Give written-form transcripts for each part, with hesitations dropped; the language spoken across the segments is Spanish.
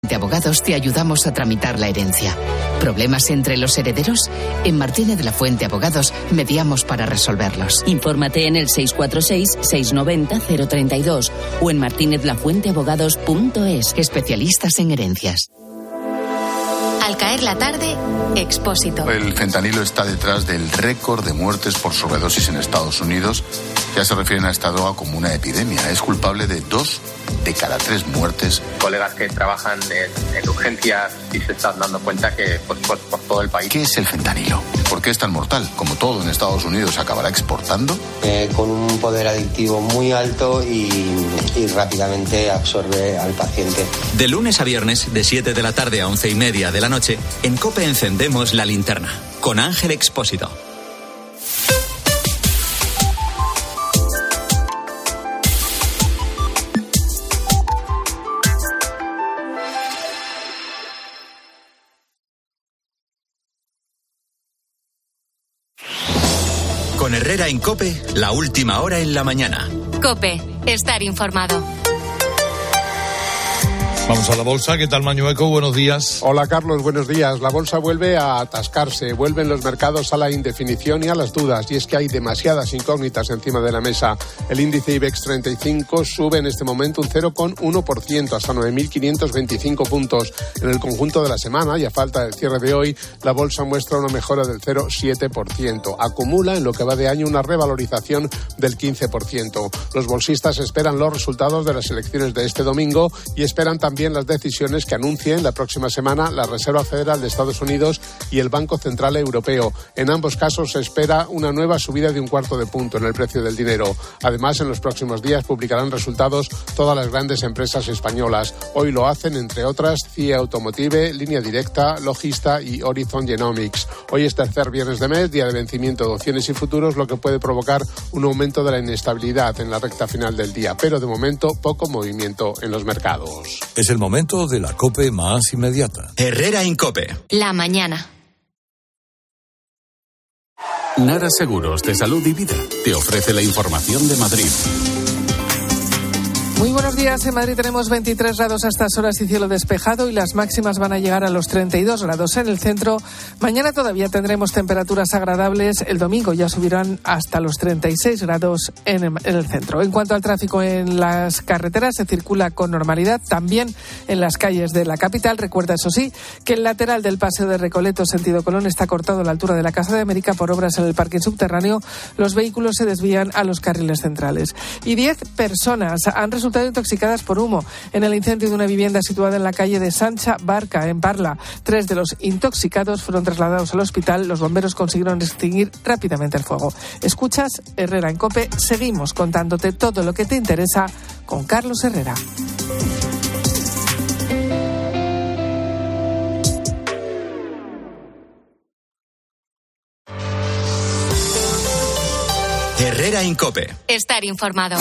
De Abogados te ayudamos a tramitar la herencia. ¿Problemas entre los herederos? En Martínez de la Fuente Abogados mediamos para resolverlos. Infórmate en el 646-690-032 o en martinezlafuenteabogados.es. Especialistas en herencias. Al caer la tarde, Expósito. El fentanilo está detrás del récord de muertes por sobredosis en Estados Unidos. Ya se refieren a esta droga como una epidemia. Es culpable de 2 de cada 3 muertes. Colegas que trabajan en urgencias y se están dando cuenta que por todo el país. ¿Qué es el fentanilo? ¿Por qué es tan mortal? Como todo en Estados Unidos, ¿se acabará exportando? Con un poder adictivo muy alto y rápidamente absorbe al paciente. De lunes a viernes, de 7 de la tarde a 11:30 de la noche, en COPE encendemos la linterna. Con Ángel Expósito. Con Herrera en COPE, la última hora en la mañana. COPE, estar informado. Vamos a la bolsa. ¿Qué tal, Mañueco? Buenos días. Hola, Carlos. Buenos días. La bolsa vuelve a atascarse. Vuelven los mercados a la indefinición y a las dudas. Y es que hay demasiadas incógnitas encima de la mesa. El índice IBEX 35 sube en este momento un 0,1% hasta 9.525 puntos. En el conjunto de la semana, y a falta del cierre de hoy, la bolsa muestra una mejora del 0,7%. Acumula en lo que va de año una revalorización del 15%. Los bolsistas esperan los resultados de las elecciones de este domingo y esperan también las decisiones que anuncien la próxima semana la Reserva Federal de Estados Unidos y el Banco Central Europeo. En ambos casos se espera una nueva subida de 1/4 de punto en el precio del dinero. Además, en los próximos días publicarán resultados todas las grandes empresas españolas. Hoy lo hacen, entre otras, CIE Automotive, Línea Directa, Logista y Horizon Genomics. Hoy es tercer viernes de mes, día de vencimiento de opciones y futuros, lo que puede provocar un aumento de la inestabilidad en la recta final del día. Pero de momento, poco movimiento en los mercados. Es el momento de la COPE más inmediata. Herrera en COPE. La mañana. Nara Seguros de Salud y Vida te ofrece la información de Madrid. Muy buenos días. En Madrid tenemos 23 grados a estas horas y cielo despejado y las máximas van a llegar a los 32 grados en el centro. Mañana todavía tendremos temperaturas agradables. El domingo ya subirán hasta los 36 grados en el centro. En cuanto al tráfico en las carreteras, se circula con normalidad. También en las calles de la capital. Recuerda, eso sí, que el lateral del Paseo de Recoletos, sentido Colón, está cortado a la altura de la Casa de América por obras en el parking subterráneo. Los vehículos se desvían a los carriles centrales. Y 10 personas han resultado intoxicadas por humo en el incendio de una vivienda situada en la calle de Sancha Barca, en Parla. 3 de los intoxicados fueron trasladados al hospital. Los bomberos consiguieron extinguir rápidamente el fuego. Escuchas Herrera en COPE. Seguimos contándote todo lo que te interesa con Carlos Herrera. Herrera en COPE. Estar informado.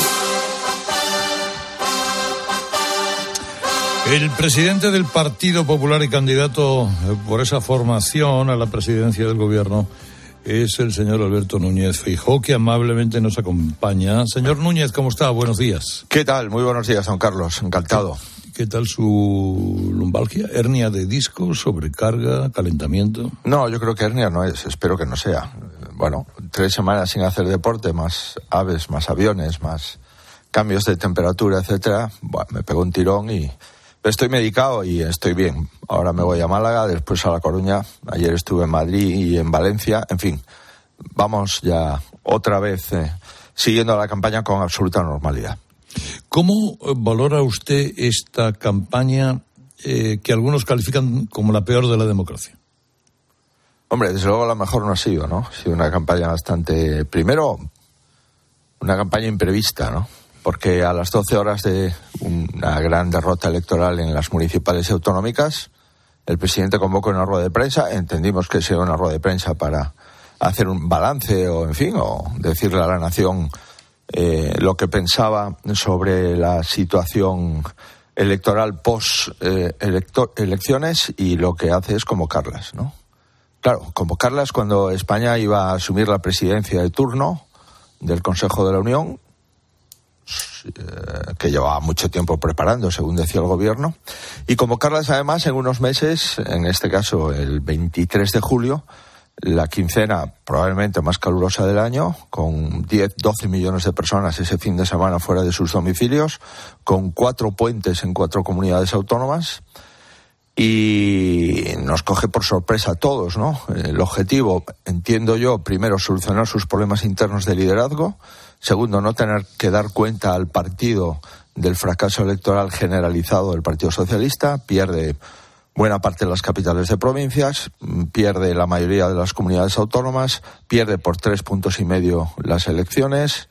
El presidente del Partido Popular y candidato por esa formación a la presidencia del gobierno es el señor Alberto Núñez Feijóo, que amablemente nos acompaña. Señor Núñez, ¿cómo está? Buenos días. ¿Qué tal? Muy buenos días, don Carlos. Encantado. ¿Qué tal su lumbalgia? ¿Hernia de disco, sobrecarga, calentamiento? No, yo creo que hernia no es. Espero que no sea. Bueno, 3 semanas sin hacer deporte, más aves, más aviones, más cambios de temperatura, etcétera. Bueno, me pegó un tirón y estoy medicado y estoy bien. Ahora me voy a Málaga, después a La Coruña. Ayer estuve en Madrid y en Valencia. En fin, vamos ya otra vez siguiendo la campaña con absoluta normalidad. ¿Cómo valora usted esta campaña que algunos califican como la peor de la democracia? Hombre, desde luego la mejor no ha sido, ¿no? Ha sido una campaña bastante... Primero, una campaña imprevista, ¿no? Porque a las 12 horas de una gran derrota electoral en las municipales y autonómicas, el presidente convocó una rueda de prensa. Entendimos que sería una rueda de prensa para hacer un balance o, en fin, o decirle a la nación lo que pensaba sobre la situación electoral post-elecciones, y lo que hace es convocarlas, ¿no? Claro, convocarlas cuando España iba a asumir la presidencia de turno del Consejo de la Unión, que llevaba mucho tiempo preparando, según decía el gobierno, y convocarlas además en unos meses, en este caso el 23 de julio, la quincena probablemente más calurosa del año, con 10-12 millones de personas ese fin de semana fuera de sus domicilios, con 4 puentes en 4 comunidades autónomas, y nos coge por sorpresa a todos, ¿no? El objetivo, entiendo yo, primero, solucionar sus problemas internos de liderazgo. Segundo, no tener que dar cuenta al partido del fracaso electoral generalizado del Partido Socialista. Pierde buena parte de las capitales de provincias, pierde la mayoría de las comunidades autónomas, pierde por 3,5 puntos las elecciones.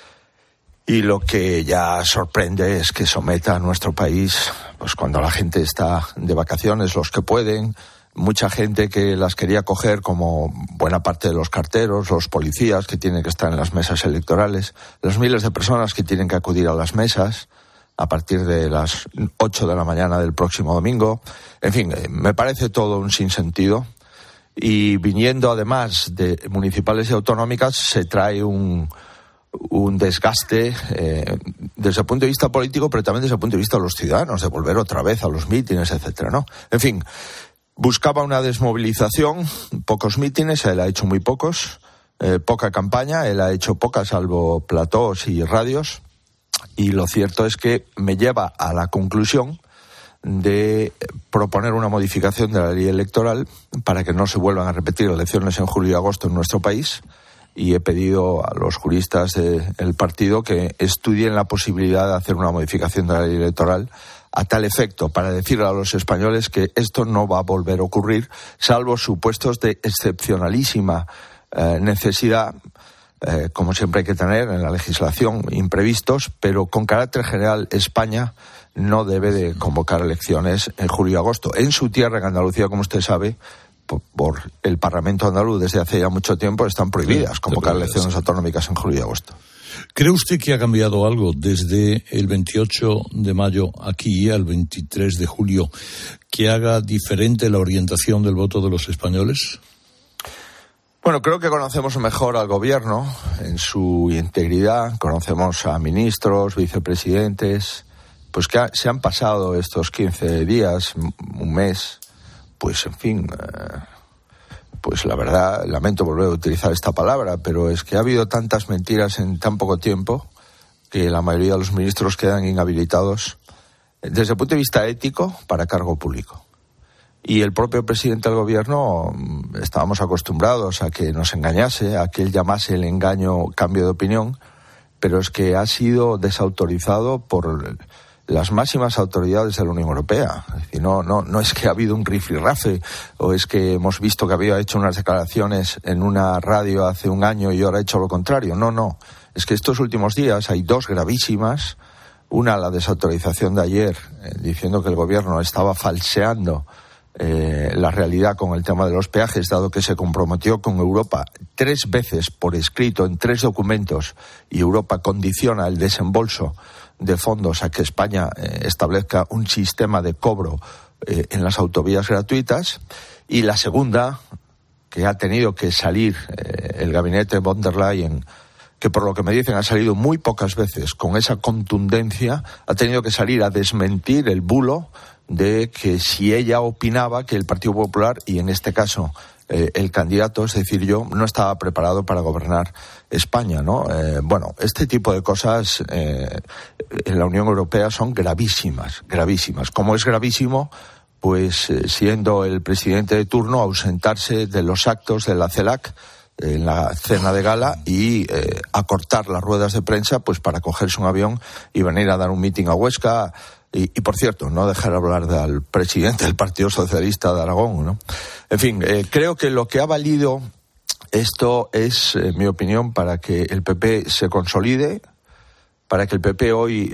Y lo que ya sorprende es que someta a nuestro país, pues cuando la gente está de vacaciones, los que pueden, mucha gente que las quería coger, como buena parte de los carteros, los policías que tienen que estar en las mesas electorales, las miles de personas que tienen que acudir a las mesas a partir de las 8 de la mañana del próximo domingo. En fin, me parece todo un sinsentido. Y viniendo además de municipales y autonómicas, se trae un desgaste desde el punto de vista político, pero también desde el punto de vista de los ciudadanos, de volver otra vez a los mítines, etcétera, ¿no? En fin, buscaba una desmovilización, pocos mítines, él ha hecho muy pocos, poca campaña, él ha hecho poca, salvo platós y radios, y lo cierto es que me lleva a la conclusión de proponer una modificación de la ley electoral para que no se vuelvan a repetir elecciones en julio y agosto en nuestro país. Y he pedido a los juristas del partido que estudien la posibilidad de hacer una modificación de la ley electoral a tal efecto, para decirle a los españoles que esto no va a volver a ocurrir, salvo supuestos de excepcionalísima necesidad, como siempre hay que tener en la legislación, imprevistos, pero con carácter general España no debe de convocar elecciones en julio y agosto. En su tierra, en Andalucía, como usted sabe, por el Parlamento andaluz desde hace ya mucho tiempo están prohibidas convocar elecciones autonómicas en julio y agosto. ¿Cree usted que ha cambiado algo desde el 28 de mayo aquí al 23 de julio que haga diferente la orientación del voto de los españoles? Bueno, creo que conocemos mejor al gobierno en su integridad, conocemos a ministros, vicepresidentes, pues que se han pasado estos 15 días, un mes, pues en fin, pues la verdad, lamento volver a utilizar esta palabra, pero es que ha habido tantas mentiras en tan poco tiempo que la mayoría de los ministros quedan inhabilitados desde el punto de vista ético para cargo público. Y el propio presidente del gobierno, estábamos acostumbrados a que nos engañase, a que él llamase el engaño cambio de opinión, pero es que ha sido desautorizado por las máximas autoridades de la Unión Europea. Es decir, no es que ha habido un rifirrafe o es que hemos visto que había hecho unas declaraciones en una radio hace un año y ahora ha hecho lo contrario. No. Es que estos últimos días hay 2 gravísimas. Una, la desautorización de ayer, diciendo que el gobierno estaba falseando la realidad con el tema de los peajes, dado que se comprometió con Europa 3 veces por escrito en 3 documentos y Europa condiciona el desembolso de fondos a que España establezca un sistema de cobro en las autovías gratuitas. Y la segunda, que ha tenido que salir el gabinete von der Leyen, que por lo que me dicen ha salido muy pocas veces con esa contundencia, ha tenido que salir a desmentir el bulo de que si ella opinaba que el Partido Popular, y en este caso el candidato, es decir, yo, no estaba preparado para gobernar España, ¿no? Bueno, este tipo de cosas en la Unión Europea son gravísimas. Como es gravísimo, pues siendo el presidente de turno, ausentarse de los actos de la CELAC en la cena de gala y acortar las ruedas de prensa pues para cogerse un avión y venir a dar un mitin a Huesca. Y por cierto, no dejar hablar al presidente del Partido Socialista de Aragón, ¿no? En fin, creo que lo que ha valido esto es, en mi opinión, para que el PP se consolide, para que el PP hoy,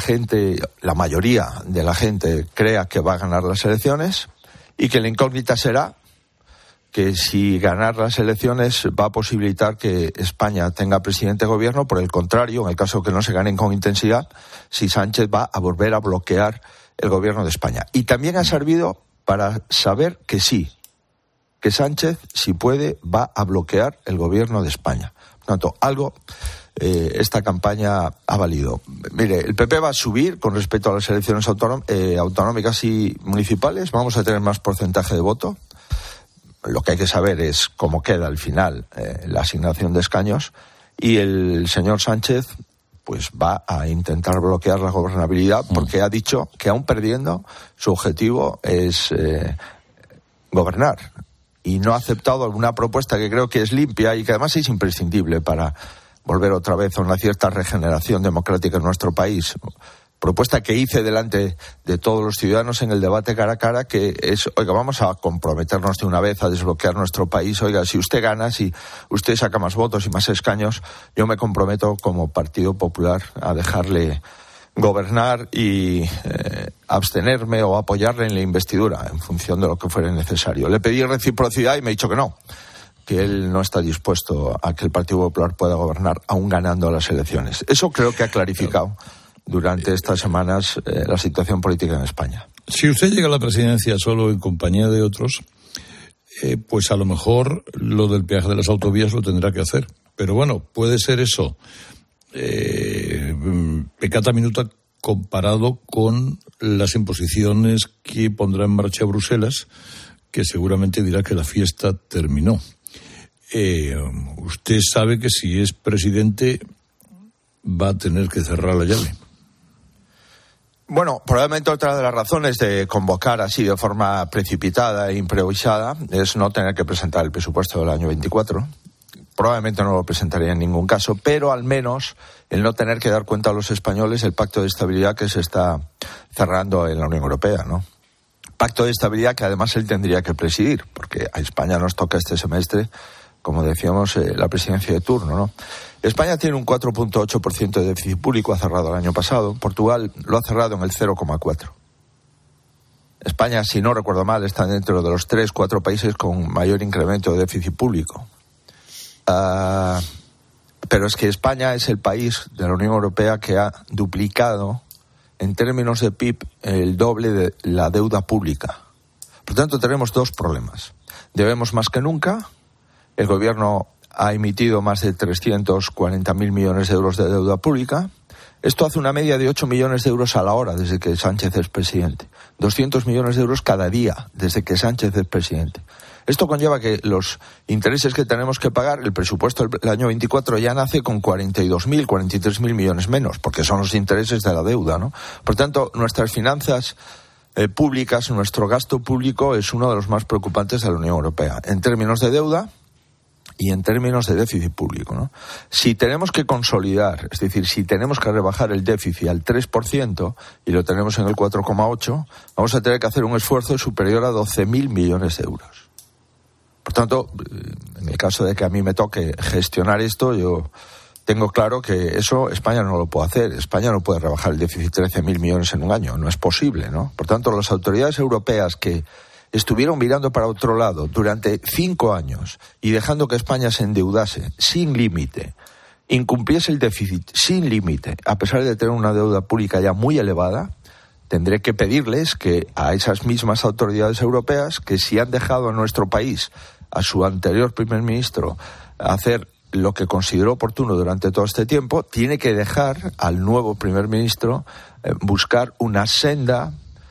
la mayoría de la gente crea que va a ganar las elecciones, y que la incógnita será que si ganar las elecciones va a posibilitar que España tenga presidente de gobierno. Por el contrario, en el caso que no se ganen con intensidad, si Sánchez va a volver a bloquear el gobierno de España. Y también ha servido para saber que sí, que Sánchez, si puede, va a bloquear el gobierno de España. Por tanto, algo esta campaña ha valido. Mire, el PP va a subir con respecto a las elecciones autonómicas y municipales. Vamos a tener más porcentaje de voto. Lo que hay que saber es cómo queda al final la asignación de escaños. Y el señor Sánchez pues va a intentar bloquear la gobernabilidad porque ha dicho que aún perdiendo su objetivo es gobernar. Y no ha aceptado alguna propuesta que creo que es limpia y que además es imprescindible para volver otra vez a una cierta regeneración democrática en nuestro país. Propuesta que hice delante de todos los ciudadanos en el debate cara a cara, que es, oiga, vamos a comprometernos de una vez a desbloquear nuestro país. Oiga, si usted gana, si usted saca más votos y más escaños, yo me comprometo como Partido Popular a dejarle gobernar y abstenerme o apoyarle en la investidura en función de lo que fuera necesario. Le pedí reciprocidad y me ha dicho que no, que él no está dispuesto a que el Partido Popular pueda gobernar aún ganando las elecciones. Eso creo que ha clarificado durante estas semanas la situación política en España. Si usted llega a la presidencia solo en compañía de otros, pues a lo mejor lo del peaje de las autovías lo tendrá que hacer. Pero bueno, puede ser eso peccata minuta comparado con las imposiciones que pondrá en marcha Bruselas, que seguramente dirá que la fiesta terminó. Usted sabe que si es presidente va a tener que cerrar la llave. Bueno, probablemente otra de las razones de convocar así de forma precipitada e improvisada es no tener que presentar el presupuesto del año 24. Probablemente no lo presentaría en ningún caso, pero al menos el no tener que dar cuenta a los españoles el pacto de estabilidad que se está cerrando en la Unión Europea, ¿no? Pacto de estabilidad que además él tendría que presidir, porque a España nos toca este semestre, como decíamos, la presidencia de turno, ¿no? España tiene un 4.8% de déficit público, ha cerrado el año pasado. Portugal lo ha cerrado en el 0,4%. España, si no recuerdo mal, está dentro de los 3-4 países con mayor incremento de déficit público. Pero es que España es el país de la Unión Europea que ha duplicado en términos de PIB el doble de la deuda pública. Por tanto, tenemos dos problemas. Debemos más que nunca. El gobierno ha emitido más de 340.000 millones de euros de deuda pública. Esto hace una media de 8 millones de euros a la hora desde que Sánchez es presidente. 200 millones de euros cada día desde que Sánchez es presidente. Esto conlleva que los intereses que tenemos que pagar, el presupuesto del año 24 ya nace con 42.000, 43.000 millones menos, porque son los intereses de la deuda, ¿no? Por tanto, nuestras finanzas públicas, nuestro gasto público es uno de los más preocupantes de la Unión Europea, en términos de deuda y en términos de déficit público, ¿no? Si tenemos que consolidar, es decir, si tenemos que rebajar el déficit al 3% y lo tenemos en el 4,8%, vamos a tener que hacer un esfuerzo superior a 12.000 millones de euros. Por tanto, en el caso de que a mí me toque gestionar esto, yo tengo claro que eso España no lo puede hacer. España no puede rebajar el déficit 13.000 millones en un año, no es posible, ¿no? Por tanto, las autoridades europeas que estuvieron mirando para otro lado durante 5 años y dejando que España se endeudase sin límite, incumpliese el déficit sin límite, a pesar de tener una deuda pública ya muy elevada, tendré que pedirles que a esas mismas autoridades europeas que si han dejado a nuestro país, a su anterior primer ministro, hacer lo que consideró oportuno durante todo este tiempo, tiene que dejar al nuevo primer ministro buscar una senda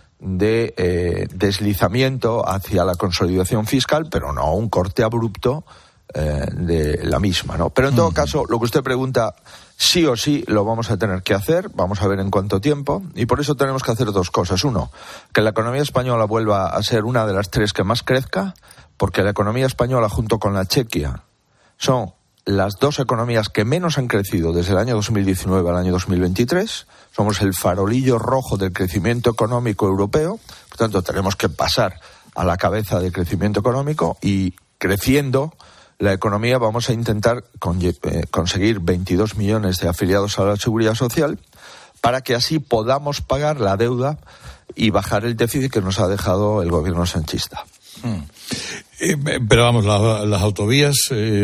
de deslizamiento hacia la consolidación fiscal, pero no un corte abrupto de la misma, ¿no? Pero en todo caso, lo que usted pregunta, sí o sí lo vamos a tener que hacer, vamos a ver en cuánto tiempo, y por eso tenemos que hacer dos cosas. Uno, que la economía española vuelva a ser una de las 3 que más crezca, porque la economía española junto con la chequia son las 2 economías que menos han crecido desde el año 2019 al año 2023. Somos el farolillo rojo del crecimiento económico europeo. Por tanto, tenemos que pasar a la cabeza del crecimiento económico y creciendo la economía vamos a intentar conseguir 22 millones de afiliados a la Seguridad Social para que así podamos pagar la deuda y bajar el déficit que nos ha dejado el gobierno sanchista. Pero vamos, las autovías,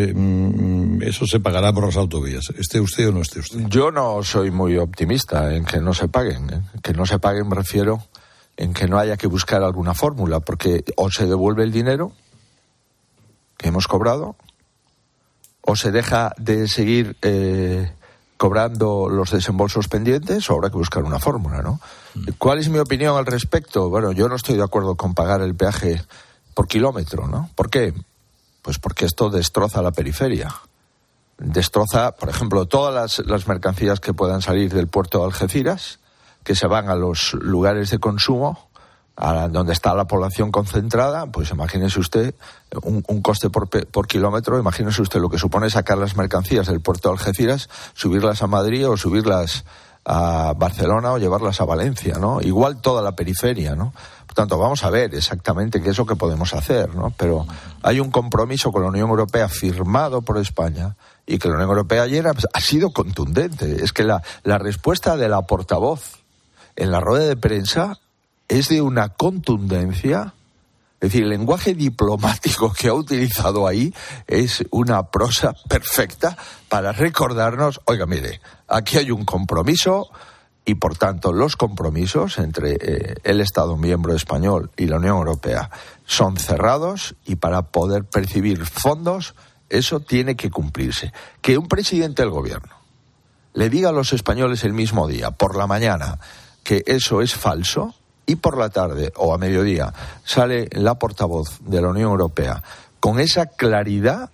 eso se pagará por las autovías, esté usted o no esté usted. Yo no soy muy optimista en que no se paguen. Que no se paguen me refiero en que no haya que buscar alguna fórmula, porque o se devuelve el dinero que hemos cobrado, o se deja de seguir cobrando los desembolsos pendientes, o habrá que buscar una fórmula, ¿no? ¿Cuál es mi opinión al respecto? Bueno, yo no estoy de acuerdo con pagar el peaje por kilómetro, ¿no? ¿Por qué? Pues porque esto destroza la periferia. Destroza, por ejemplo, todas las mercancías que puedan salir del puerto de Algeciras, que se van a los lugares de consumo, donde está la población concentrada. Pues imagínese usted un coste por kilómetro, imagínese usted lo que supone sacar las mercancías del puerto de Algeciras, subirlas a Madrid o subirlas a Barcelona o llevarlas a Valencia, ¿no? Igual toda la periferia, ¿no? Por tanto, vamos a ver exactamente qué es lo que podemos hacer, ¿no? Pero hay un compromiso con la Unión Europea firmado por España, y que la Unión Europea ayer ha sido contundente. Es que la respuesta de la portavoz en la rueda de prensa es de una contundencia. Es decir, el lenguaje diplomático que ha utilizado ahí es una prosa perfecta para recordarnos, oiga, mire, aquí hay un compromiso y, por tanto, los compromisos entre el Estado miembro español y la Unión Europea son cerrados, y para poder percibir fondos eso tiene que cumplirse. Que un presidente del gobierno le diga a los españoles el mismo día, por la mañana, que eso es falso, y por la tarde o a mediodía sale la portavoz de la Unión Europea con esa claridad,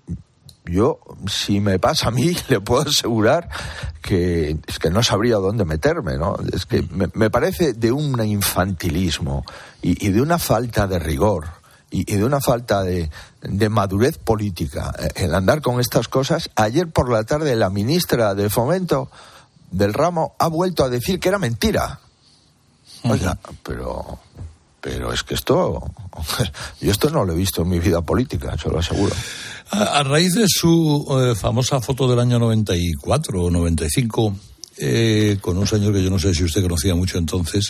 yo, si me pasa a mí, le puedo asegurar que es que no sabría dónde meterme, ¿no? Es que me parece de un infantilismo y de una falta de rigor y de una falta de madurez política el andar con estas cosas. Ayer por la tarde la ministra de Fomento del Ramo ha vuelto a decir que era mentira. Oiga, pero es que yo esto no lo he visto en mi vida política, se lo aseguro. A raíz de su famosa foto del año 94 o 95, con un señor que yo no sé si usted conocía mucho entonces,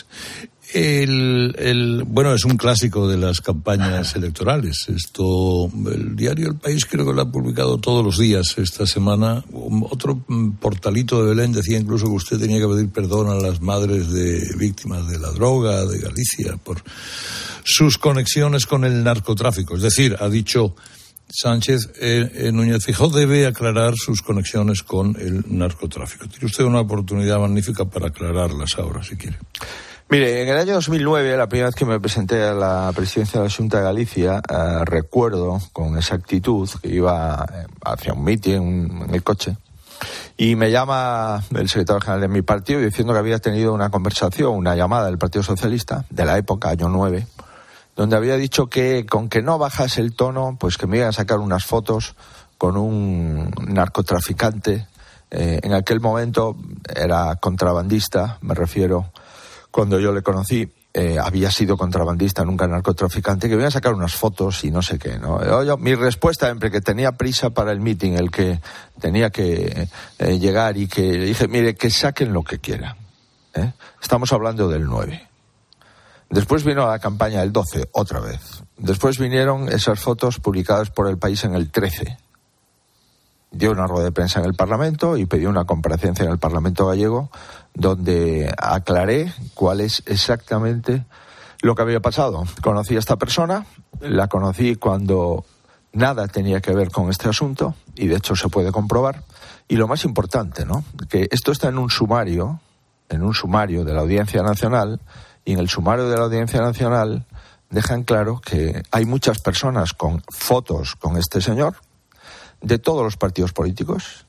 bueno, es un clásico de las campañas electorales. El diario El País creo que lo ha publicado todos los días esta semana. Otro portalito de Belén decía incluso que usted tenía que pedir perdón a las madres de víctimas de la droga de Galicia por sus conexiones con el narcotráfico. Es decir, ha dicho Sánchez, Núñez Feijóo debe aclarar sus conexiones con el narcotráfico. Tiene usted una oportunidad magnífica para aclararlas ahora, si quiere. Mire, en el año 2009, la primera vez que me presenté a la presidencia de la Xunta de Galicia, recuerdo con exactitud que iba hacia un mitin en el coche, y me llama el secretario general de mi partido diciendo que había tenido una conversación, una llamada del Partido Socialista, de la época, año 9, donde había dicho que con que no bajase el tono, pues que me iban a sacar unas fotos con un narcotraficante. En aquel momento era contrabandista, me refiero. Cuando yo le conocí, había sido contrabandista, nunca narcotraficante, que me iba a sacar unas fotos y no sé qué, ¿no? Mi respuesta, siempre que tenía prisa para el meeting, el que tenía que llegar, y que le dije, mire, que saquen lo que quieran. Estamos hablando del 9. Después vino la campaña del 12, otra vez. Después vinieron esas fotos publicadas por El País en el 13. Dio una rueda de prensa en el Parlamento y pidió una comparecencia en el Parlamento gallego, donde aclaré cuál es exactamente lo que había pasado. Conocí a esta persona, la conocí cuando nada tenía que ver con este asunto, y de hecho se puede comprobar. Y lo más importante, ¿no?, que esto está en un sumario de la Audiencia Nacional, y en el sumario de la Audiencia Nacional dejan claro que hay muchas personas con fotos con este señor, de todos los partidos políticos,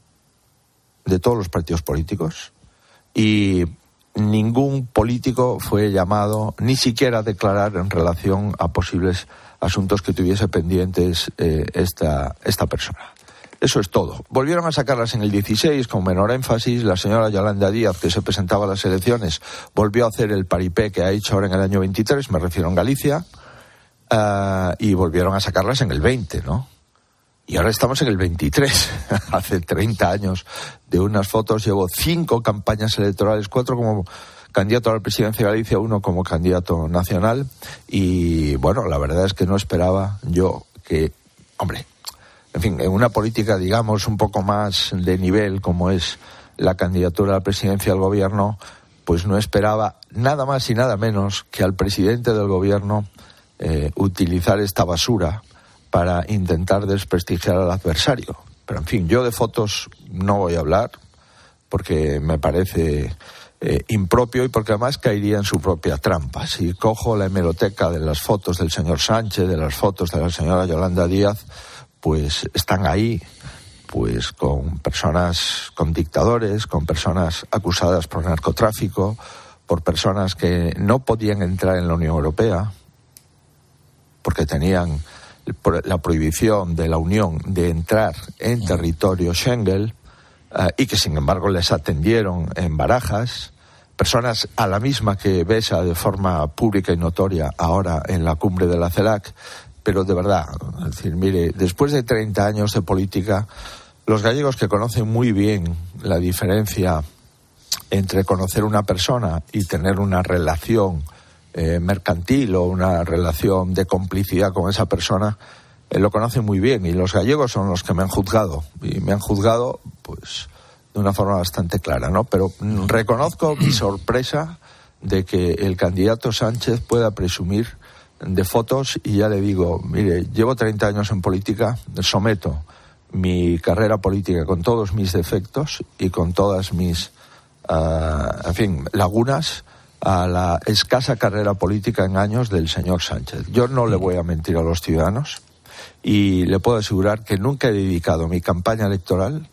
y ningún político fue llamado ni siquiera a declarar en relación a posibles asuntos que tuviese pendientes esta persona. Eso es todo. Volvieron a sacarlas en el 16 con menor énfasis. La señora Yolanda Díaz, que se presentaba a las elecciones, volvió a hacer el paripé que ha hecho ahora en el año 23, me refiero en Galicia, y volvieron a sacarlas en el 20, ¿no? Y ahora estamos en el 23, hace 30 años de unas fotos. Llevo 5 campañas electorales, 4 como candidato a la presidencia de Galicia, 1 como candidato nacional. Y bueno, la verdad es que no esperaba yo que, hombre, en fin, en una política, digamos, un poco más de nivel como es la candidatura a la presidencia del gobierno, pues no esperaba nada más y nada menos que al presidente del gobierno utilizar esta basura para intentar desprestigiar al adversario. Pero en fin, yo de fotos no voy a hablar. porque me parece impropio y porque además caería en su propia trampa. Si cojo la hemeroteca de las fotos del señor Sánchez, de las fotos de la señora Yolanda Díaz, pues están ahí, pues con personas, con dictadores, con personas acusadas por narcotráfico, por personas que no podían entrar en la Unión Europea porque tenían la prohibición de la Unión de entrar en territorio Schengen, y que sin embargo les atendieron en Barajas, personas a la misma que besa de forma pública y notoria ahora en la cumbre de la CELAC. Pero de verdad, es decir, mire, después de 30 años de política, los gallegos, que conocen muy bien la diferencia entre conocer una persona y tener una relación mercantil o una relación de complicidad con esa persona, lo conocen muy bien, y los gallegos son los que me han juzgado, y me han juzgado pues de una forma bastante clara, ¿no? Pero reconozco mi sorpresa de que el candidato Sánchez pueda presumir de fotos, y ya le digo, mire, llevo 30 años en política, someto mi carrera política con todos mis defectos y con todas mis lagunas a la escasa carrera política en años del señor Sánchez. Yo no le voy a mentir a los ciudadanos, y le puedo asegurar que nunca he dedicado mi campaña electoral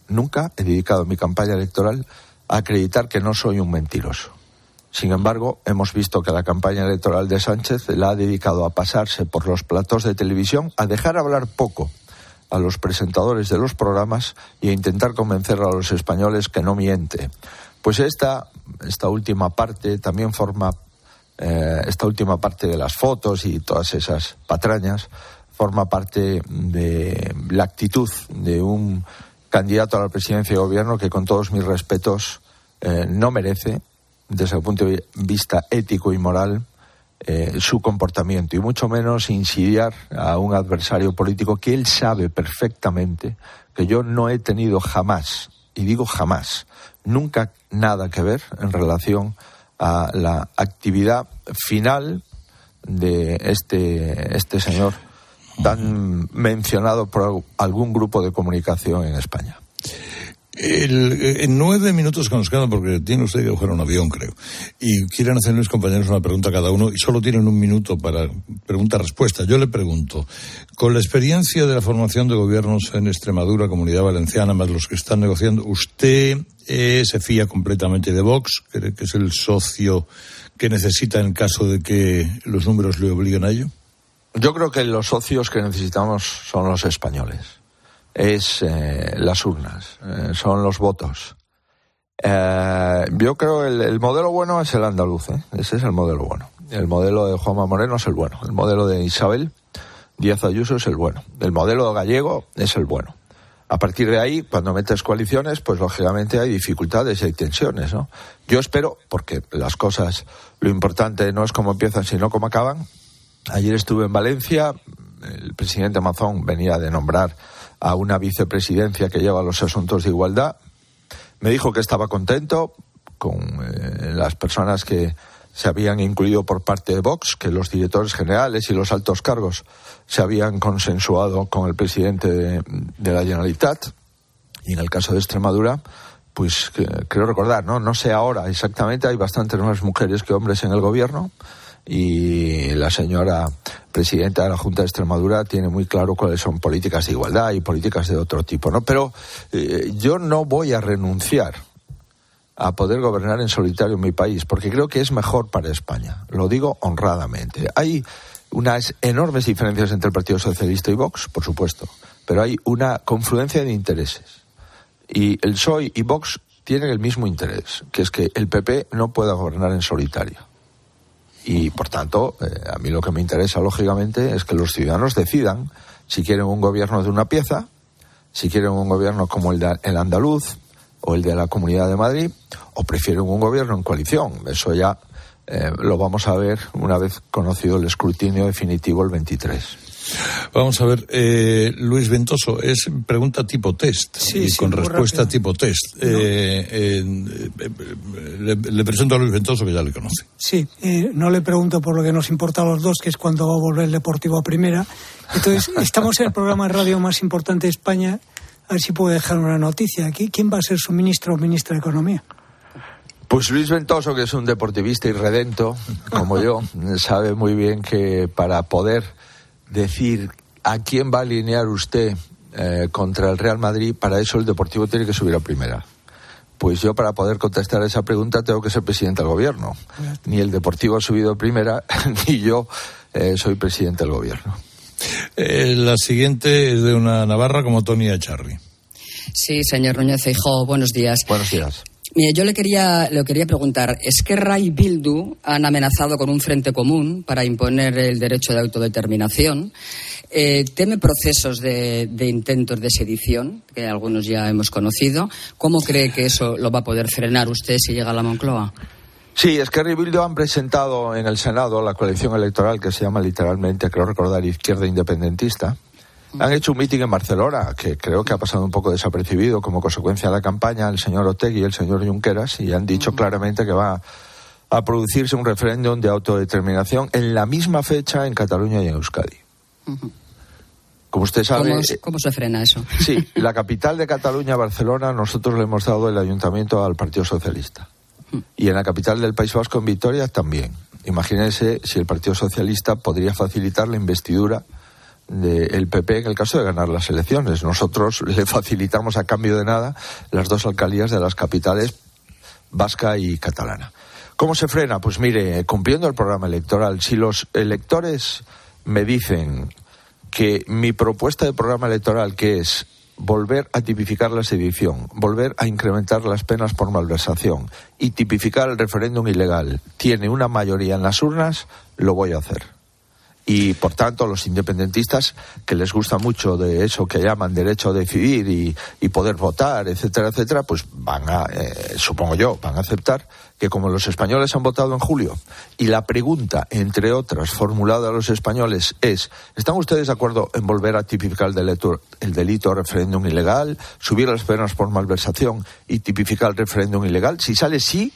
a acreditar que no soy un mentiroso. Sin embargo, hemos visto que la campaña electoral de Sánchez la ha dedicado a pasarse por los platós de televisión, a dejar hablar poco a los presentadores de los programas y a intentar convencer a los españoles que no miente. Pues esta última parte también forma, esta última parte de las fotos y todas esas patrañas, forma parte de la actitud de un candidato a la presidencia de gobierno que, con todos mis respetos, no merece, desde el punto de vista ético y moral, su comportamiento, y mucho menos insidiar a un adversario político que él sabe perfectamente que yo no he tenido jamás, y digo jamás, nunca nada que ver en relación a la actividad final de este señor tan mencionado por algún grupo de comunicación en España. En 9 minutos que nos quedan, porque tiene usted que coger un avión, creo, y quieren hacer mis compañeros una pregunta cada uno, y solo tienen 1 minuto para pregunta-respuesta. Yo le pregunto, con la experiencia de la formación de gobiernos en Extremadura, Comunidad Valenciana, más los que están negociando, ¿usted se fía completamente de Vox? ¿Cree que es el socio que necesita en caso de que los números le obliguen a ello? Yo creo que los socios que necesitamos son los españoles. Es las urnas, son los votos. Yo creo el modelo bueno es el andaluz, ese es el modelo bueno. El modelo de Juanma Moreno es el bueno. El modelo de Isabel Díaz Ayuso es el bueno. El modelo gallego es el bueno. A partir de ahí, cuando metes coaliciones, pues lógicamente hay dificultades y hay tensiones, ¿no? Yo espero, porque las cosas, lo importante no es cómo empiezan, sino cómo acaban. Ayer estuve en Valencia, el presidente Mazón venía de nombrar a una vicepresidencia que lleva los asuntos de igualdad. Me dijo que estaba contento con las personas que se habían incluido por parte de Vox, que los directores generales y los altos cargos se habían consensuado con el presidente de la Generalitat. Y en el caso de Extremadura, pues creo recordar, no sé ahora exactamente, hay bastantes más mujeres que hombres en el gobierno, y la señora presidenta de la Junta de Extremadura tiene muy claro cuáles son políticas de igualdad y políticas de otro tipo, ¿no? Pero yo no voy a renunciar a poder gobernar en solitario mi país, porque creo que es mejor para España. Lo digo honradamente. Hay unas enormes diferencias entre el Partido Socialista y Vox, por supuesto, pero hay una confluencia de intereses. Y el PSOE y Vox tienen el mismo interés, que es que el PP no pueda gobernar en solitario. Y, por tanto, a mí lo que me interesa, lógicamente, es que los ciudadanos decidan si quieren un gobierno de una pieza, si quieren un gobierno como el andaluz o el de la Comunidad de Madrid, o prefieren un gobierno en coalición. Eso ya lo vamos a ver una vez conocido el escrutinio definitivo el 23. Vamos a ver, Luis Ventoso, es pregunta tipo test, sí, y con respuesta rápido. Tipo test. No. Le presento a Luis Ventoso, que ya le conoce. Sí, no le pregunto por lo que nos importa a los dos, que es cuándo va a volver el Deportivo a primera. Entonces, estamos en el programa de radio más importante de España, A ver si puede dejar una noticia aquí. ¿Quién va a ser su ministro o ministra de Economía? Pues Luis Ventoso, que es un deportivista irredento, como yo, sabe muy bien que para poder decir a quién va a alinear usted contra el Real Madrid, para eso el Deportivo tiene que subir a primera. Pues yo, para poder contestar a esa pregunta, tengo que ser presidente del gobierno. Ni el Deportivo ha subido a primera, ni yo soy presidente del gobierno. La siguiente es de una navarra como Tony Echarri. Sí, señor Núñez Feijóo, buenos días. Buenos días. Mire, yo le quería preguntar, Esquerra y Bildu han amenazado con un frente común para imponer el derecho de autodeterminación. ¿Teme procesos de intentos de sedición, que algunos ya hemos conocido? ¿Cómo cree que eso lo va a poder frenar usted si llega a la Moncloa? Sí, Esquerra y Bildu han presentado en el Senado la coalición electoral que se llama literalmente, creo recordar, Izquierda Independentista. Han hecho un mitin en Barcelona, que creo que ha pasado un poco desapercibido como consecuencia de la campaña, el señor Otegi y el señor Junqueras, y han dicho claramente que va a producirse un referéndum de autodeterminación en la misma fecha en Cataluña y en Euskadi. Como usted sabe... ¿Cómo se frena eso? Sí, la capital de Cataluña, Barcelona, nosotros le hemos dado el ayuntamiento al Partido Socialista. Y en la capital del País Vasco, en Vitoria, también. Imagínense si el Partido Socialista podría facilitar la investidura del PP en el caso de ganar las elecciones. Nosotros le facilitamos a cambio de nada las dos alcaldías de las capitales vasca y catalana. ¿Cómo se frena? Pues mire, cumpliendo el programa electoral. Si los electores me dicen que mi propuesta de programa electoral, que es volver a tipificar la sedición, volver a incrementar las penas por malversación y tipificar el referéndum ilegal, tiene una mayoría en las urnas, lo voy a hacer. Y, por tanto, los independentistas, que les gusta mucho de eso que llaman derecho a decidir y poder votar, etcétera, etcétera, pues van a, supongo yo, van a aceptar que como los españoles han votado en julio, y la pregunta, entre otras, formulada a los españoles es, ¿están ustedes de acuerdo en volver a tipificar el delito referéndum ilegal, subir las penas por malversación y tipificar el referéndum ilegal? Si sale sí,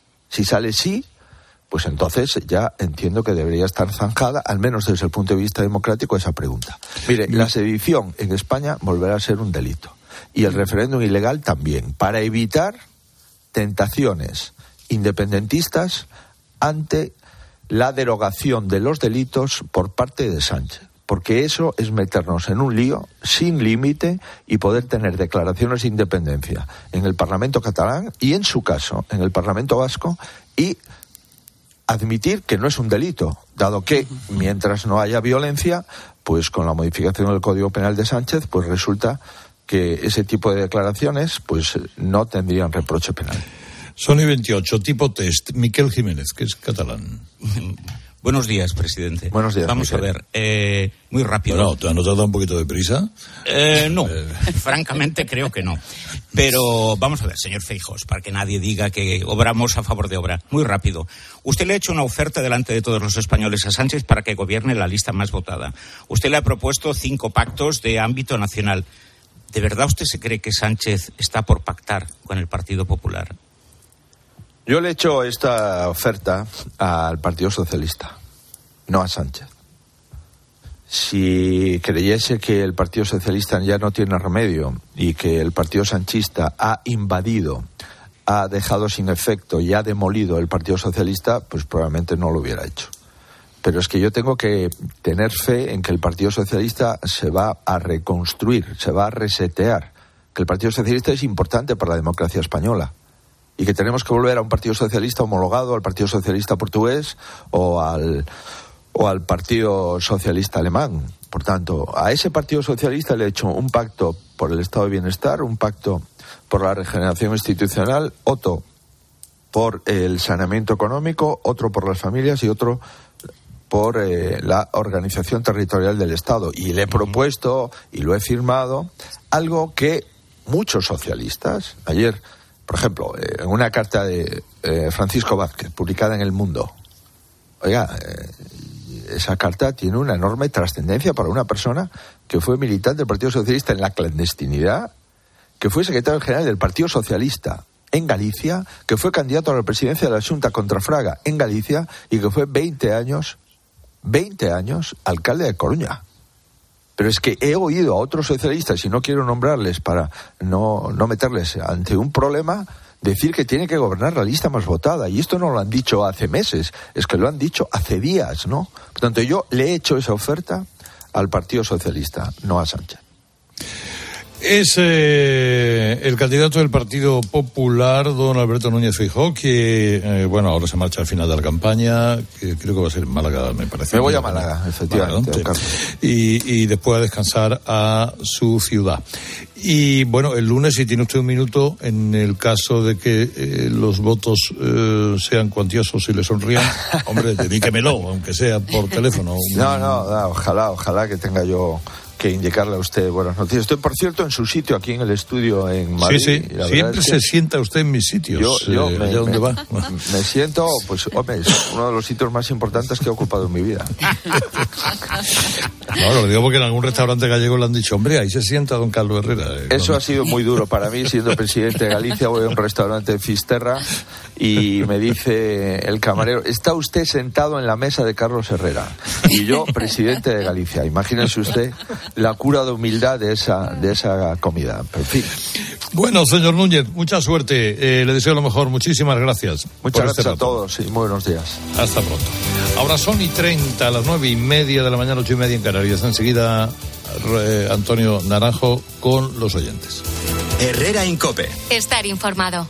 pues entonces ya entiendo que debería estar zanjada, al menos desde el punto de vista democrático, esa pregunta. Mire, la sedición en España volverá a ser un delito. Y el referéndum ilegal también, para evitar tentaciones independentistas ante la derogación de los delitos por parte de Sánchez. Porque eso es meternos en un lío sin límite y poder tener declaraciones de independencia en el Parlamento catalán y, en su caso, en el Parlamento vasco, y admitir que no es un delito, dado que mientras no haya violencia, pues con la modificación del Código Penal de Sánchez, pues resulta que ese tipo de declaraciones pues no tendrían reproche penal. Sony 28, tipo test, Miquel Jiménez, que es catalán. Buenos días, presidente. Buenos días. Vamos Miquel. a ver, muy rápido. Bueno, ¿te has notado un poquito de prisa? No, francamente creo que no. Pero vamos a ver, señor Feijóo, para que nadie diga que obramos a favor de obra. Muy rápido. Usted le ha hecho una oferta delante de todos los españoles a Sánchez para que gobierne la lista más votada. Usted le ha propuesto 5 pactos de ámbito nacional. ¿De verdad usted se cree que Sánchez está por pactar con el Partido Popular? Yo le he hecho esta oferta al Partido Socialista, no a Sánchez. Si creyese que el Partido Socialista ya no tiene remedio y que el Partido Sanchista ha invadido, ha dejado sin efecto y ha demolido el Partido Socialista, pues probablemente no lo hubiera hecho. Pero es que yo tengo que tener fe en que el Partido Socialista se va a reconstruir, se va a resetear, que el Partido Socialista es importante para la democracia española. Y que tenemos que volver a un Partido Socialista homologado al Partido Socialista portugués o al Partido Socialista alemán. Por tanto, a ese Partido Socialista le he hecho un pacto por el Estado de Bienestar, un pacto por la regeneración institucional, otro por el saneamiento económico, otro por las familias y otro por la organización territorial del Estado. Y le he propuesto, y lo he firmado, algo que muchos socialistas, ayer, por ejemplo, en una carta de Francisco Vázquez, publicada en El Mundo. Oiga, esa carta tiene una enorme trascendencia para una persona que fue militante del Partido Socialista en la clandestinidad, que fue secretario general del Partido Socialista en Galicia, que fue candidato a la presidencia de la Xunta contra Fraga en Galicia y que fue 20 años alcalde de Coruña. Pero es que he oído a otros socialistas, y no quiero nombrarles para no meterles ante un problema, decir que tiene que gobernar la lista más votada. Y esto no lo han dicho hace meses, es que lo han dicho hace días, ¿no? Por tanto, yo le he hecho esa oferta al Partido Socialista, no a Sánchez. Es el candidato del Partido Popular, don Alberto Núñez Feijóo, que, ahora se marcha al final de la campaña, que creo que va a ser en Málaga, me parece. Me voy a Málaga, efectivamente. Y después a descansar a su ciudad. Y el lunes, si tiene usted un minuto, en el caso de que los votos sean cuantiosos y le sonrían, hombre, dedíquemelo, aunque sea por teléfono. No, ojalá que tenga yo que indicarle a usted buenas noticias. Estoy, por cierto, en su sitio aquí en el estudio en Madrid. Sí, siempre se sienta usted en mis sitios. Yo allá donde va. Me siento, es uno de los sitios más importantes que he ocupado en mi vida. No, lo digo porque en algún restaurante gallego le han dicho, hombre, ahí se sienta don Carlos Herrera. Eso ha sido muy duro para mí, siendo presidente de Galicia. Voy a un restaurante en Fisterra y me dice el camarero, está usted sentado en la mesa de Carlos Herrera. Y yo, presidente de Galicia. Imagínense usted la cura de humildad de esa comida. En fin. Bueno, señor Núñez, mucha suerte. Le deseo lo mejor. Muchísimas gracias. Muchas gracias a todos y muy buenos días. Hasta pronto. Ahora son 1:30, a las 9:30 de la mañana, 8:30 en Canarias. Enseguida, Antonio Naranjo con los oyentes. Herrera Incope. Estar informado.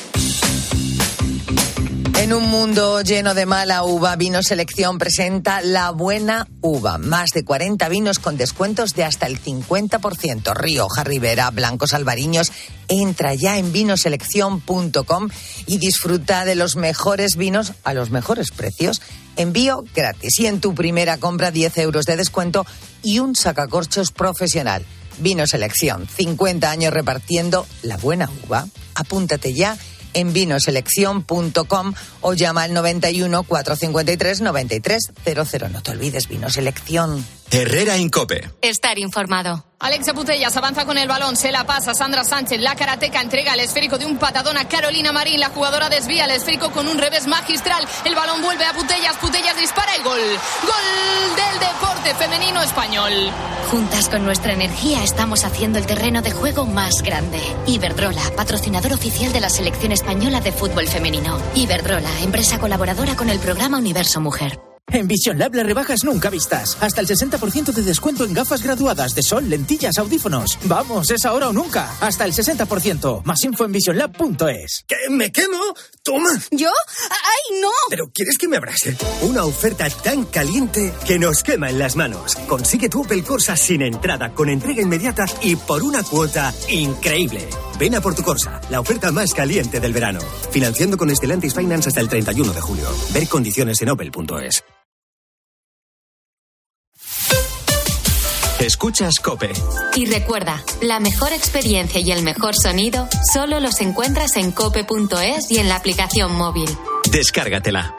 En un mundo lleno de mala uva, Vino Selección presenta La Buena Uva. Más de 40 vinos con descuentos de hasta el 50%. Rioja, Ribera, Blancos, Albariños. Entra ya en vinoselección.com y disfruta de los mejores vinos a los mejores precios. Envío gratis y en tu primera compra 10 euros de descuento y un sacacorchos profesional. Vino Selección, 50 años repartiendo la buena uva. Apúntate ya en vinoselección.com o llama al 91 453 9300. No te olvides, Vino Selección. Herrera Incope. Estar informado. Alexia Putellas avanza con el balón, se la pasa Sandra Sánchez, la karateca entrega el esférico de un patadón a Carolina Marín, la jugadora desvía el esférico con un revés magistral, el balón vuelve a Putellas, Putellas dispara y gol. Gol del deporte femenino español. Juntas con nuestra energía estamos haciendo el terreno de juego más grande. Iberdrola, patrocinador oficial de la selección española de fútbol femenino. Iberdrola, empresa colaboradora con el programa Universo Mujer. En Vision Lab las rebajas nunca vistas. Hasta el 60% de descuento en gafas graduadas de sol, lentillas, audífonos. Vamos, es ahora o nunca. Hasta el 60%. Más info en visionlab.es. ¿Qué? ¿Me quemo? Toma. ¿Yo? ¡Ay, no! ¿Pero quieres que me abrase? Una oferta tan caliente que nos quema en las manos. Consigue tu Opel Corsa sin entrada, con entrega inmediata y por una cuota increíble. Ven a por tu Corsa, la oferta más caliente del verano. Financiando con Stellantis Finance hasta el 31 de julio. Ver condiciones en opel.es. Escuchas COPE. Y recuerda, la mejor experiencia y el mejor sonido solo los encuentras en cope.es y en la aplicación móvil. Descárgatela.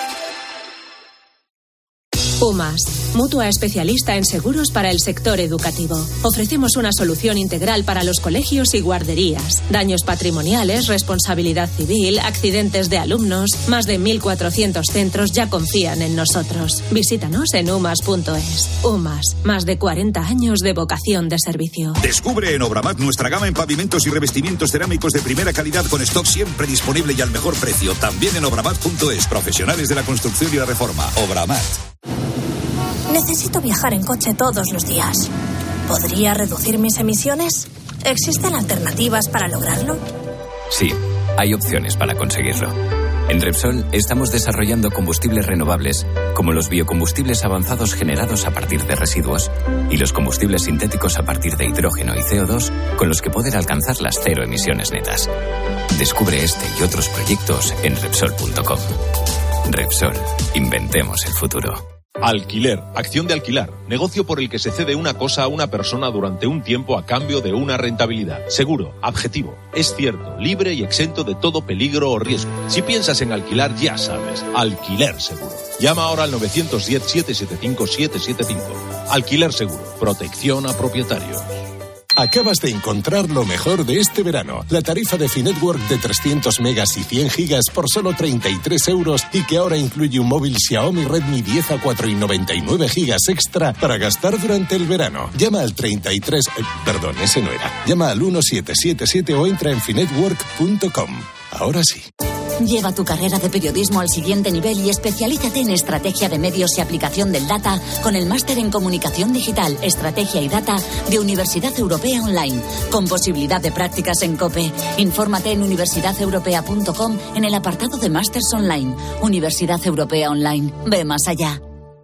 UMAS, mutua especialista en seguros para el sector educativo. Ofrecemos una solución integral para los colegios y guarderías. Daños patrimoniales, responsabilidad civil, accidentes de alumnos. Más de 1.400 centros ya confían en nosotros. Visítanos en umas.es. UMAS, más de 40 años de vocación de servicio. Descubre en Obramat nuestra gama en pavimentos y revestimientos cerámicos de primera calidad con stock siempre disponible y al mejor precio. También en obramat.es. Profesionales de la construcción y la reforma. Obramat. Necesito viajar en coche todos los días. ¿Podría reducir mis emisiones? ¿Existen alternativas para lograrlo? Sí, hay opciones para conseguirlo. En Repsol estamos desarrollando combustibles renovables, como los biocombustibles avanzados generados a partir de residuos y los combustibles sintéticos a partir de hidrógeno y CO2, con los que poder alcanzar las cero emisiones netas. Descubre este y otros proyectos en Repsol.com. Repsol, inventemos el futuro. Alquiler, acción de alquilar, negocio por el que se cede una cosa a una persona durante un tiempo a cambio de una rentabilidad. Seguro, objetivo, es cierto, libre y exento de todo peligro o riesgo. Si piensas en alquilar, ya sabes, Alquiler Seguro. Llama ahora al 910-775-775. Alquiler Seguro, protección a propietarios. Acabas de encontrar lo mejor de este verano. La tarifa de Finetwork de 300 megas y 100 gigas por solo 33 euros y que ahora incluye un móvil Xiaomi Redmi 10 a 4 y 99 gigas extra para gastar durante el verano. Llama al 33... perdón, ese no era. Llama al 1777 o entra en finetwork.com. Ahora sí. Lleva tu carrera de periodismo al siguiente nivel y especialízate en estrategia de medios y aplicación del data con el máster en comunicación digital, estrategia y data de Universidad Europea Online, con posibilidad de prácticas en COPE. Infórmate en universidadeuropea.com en el apartado de másters online. Universidad Europea Online. Ve más allá.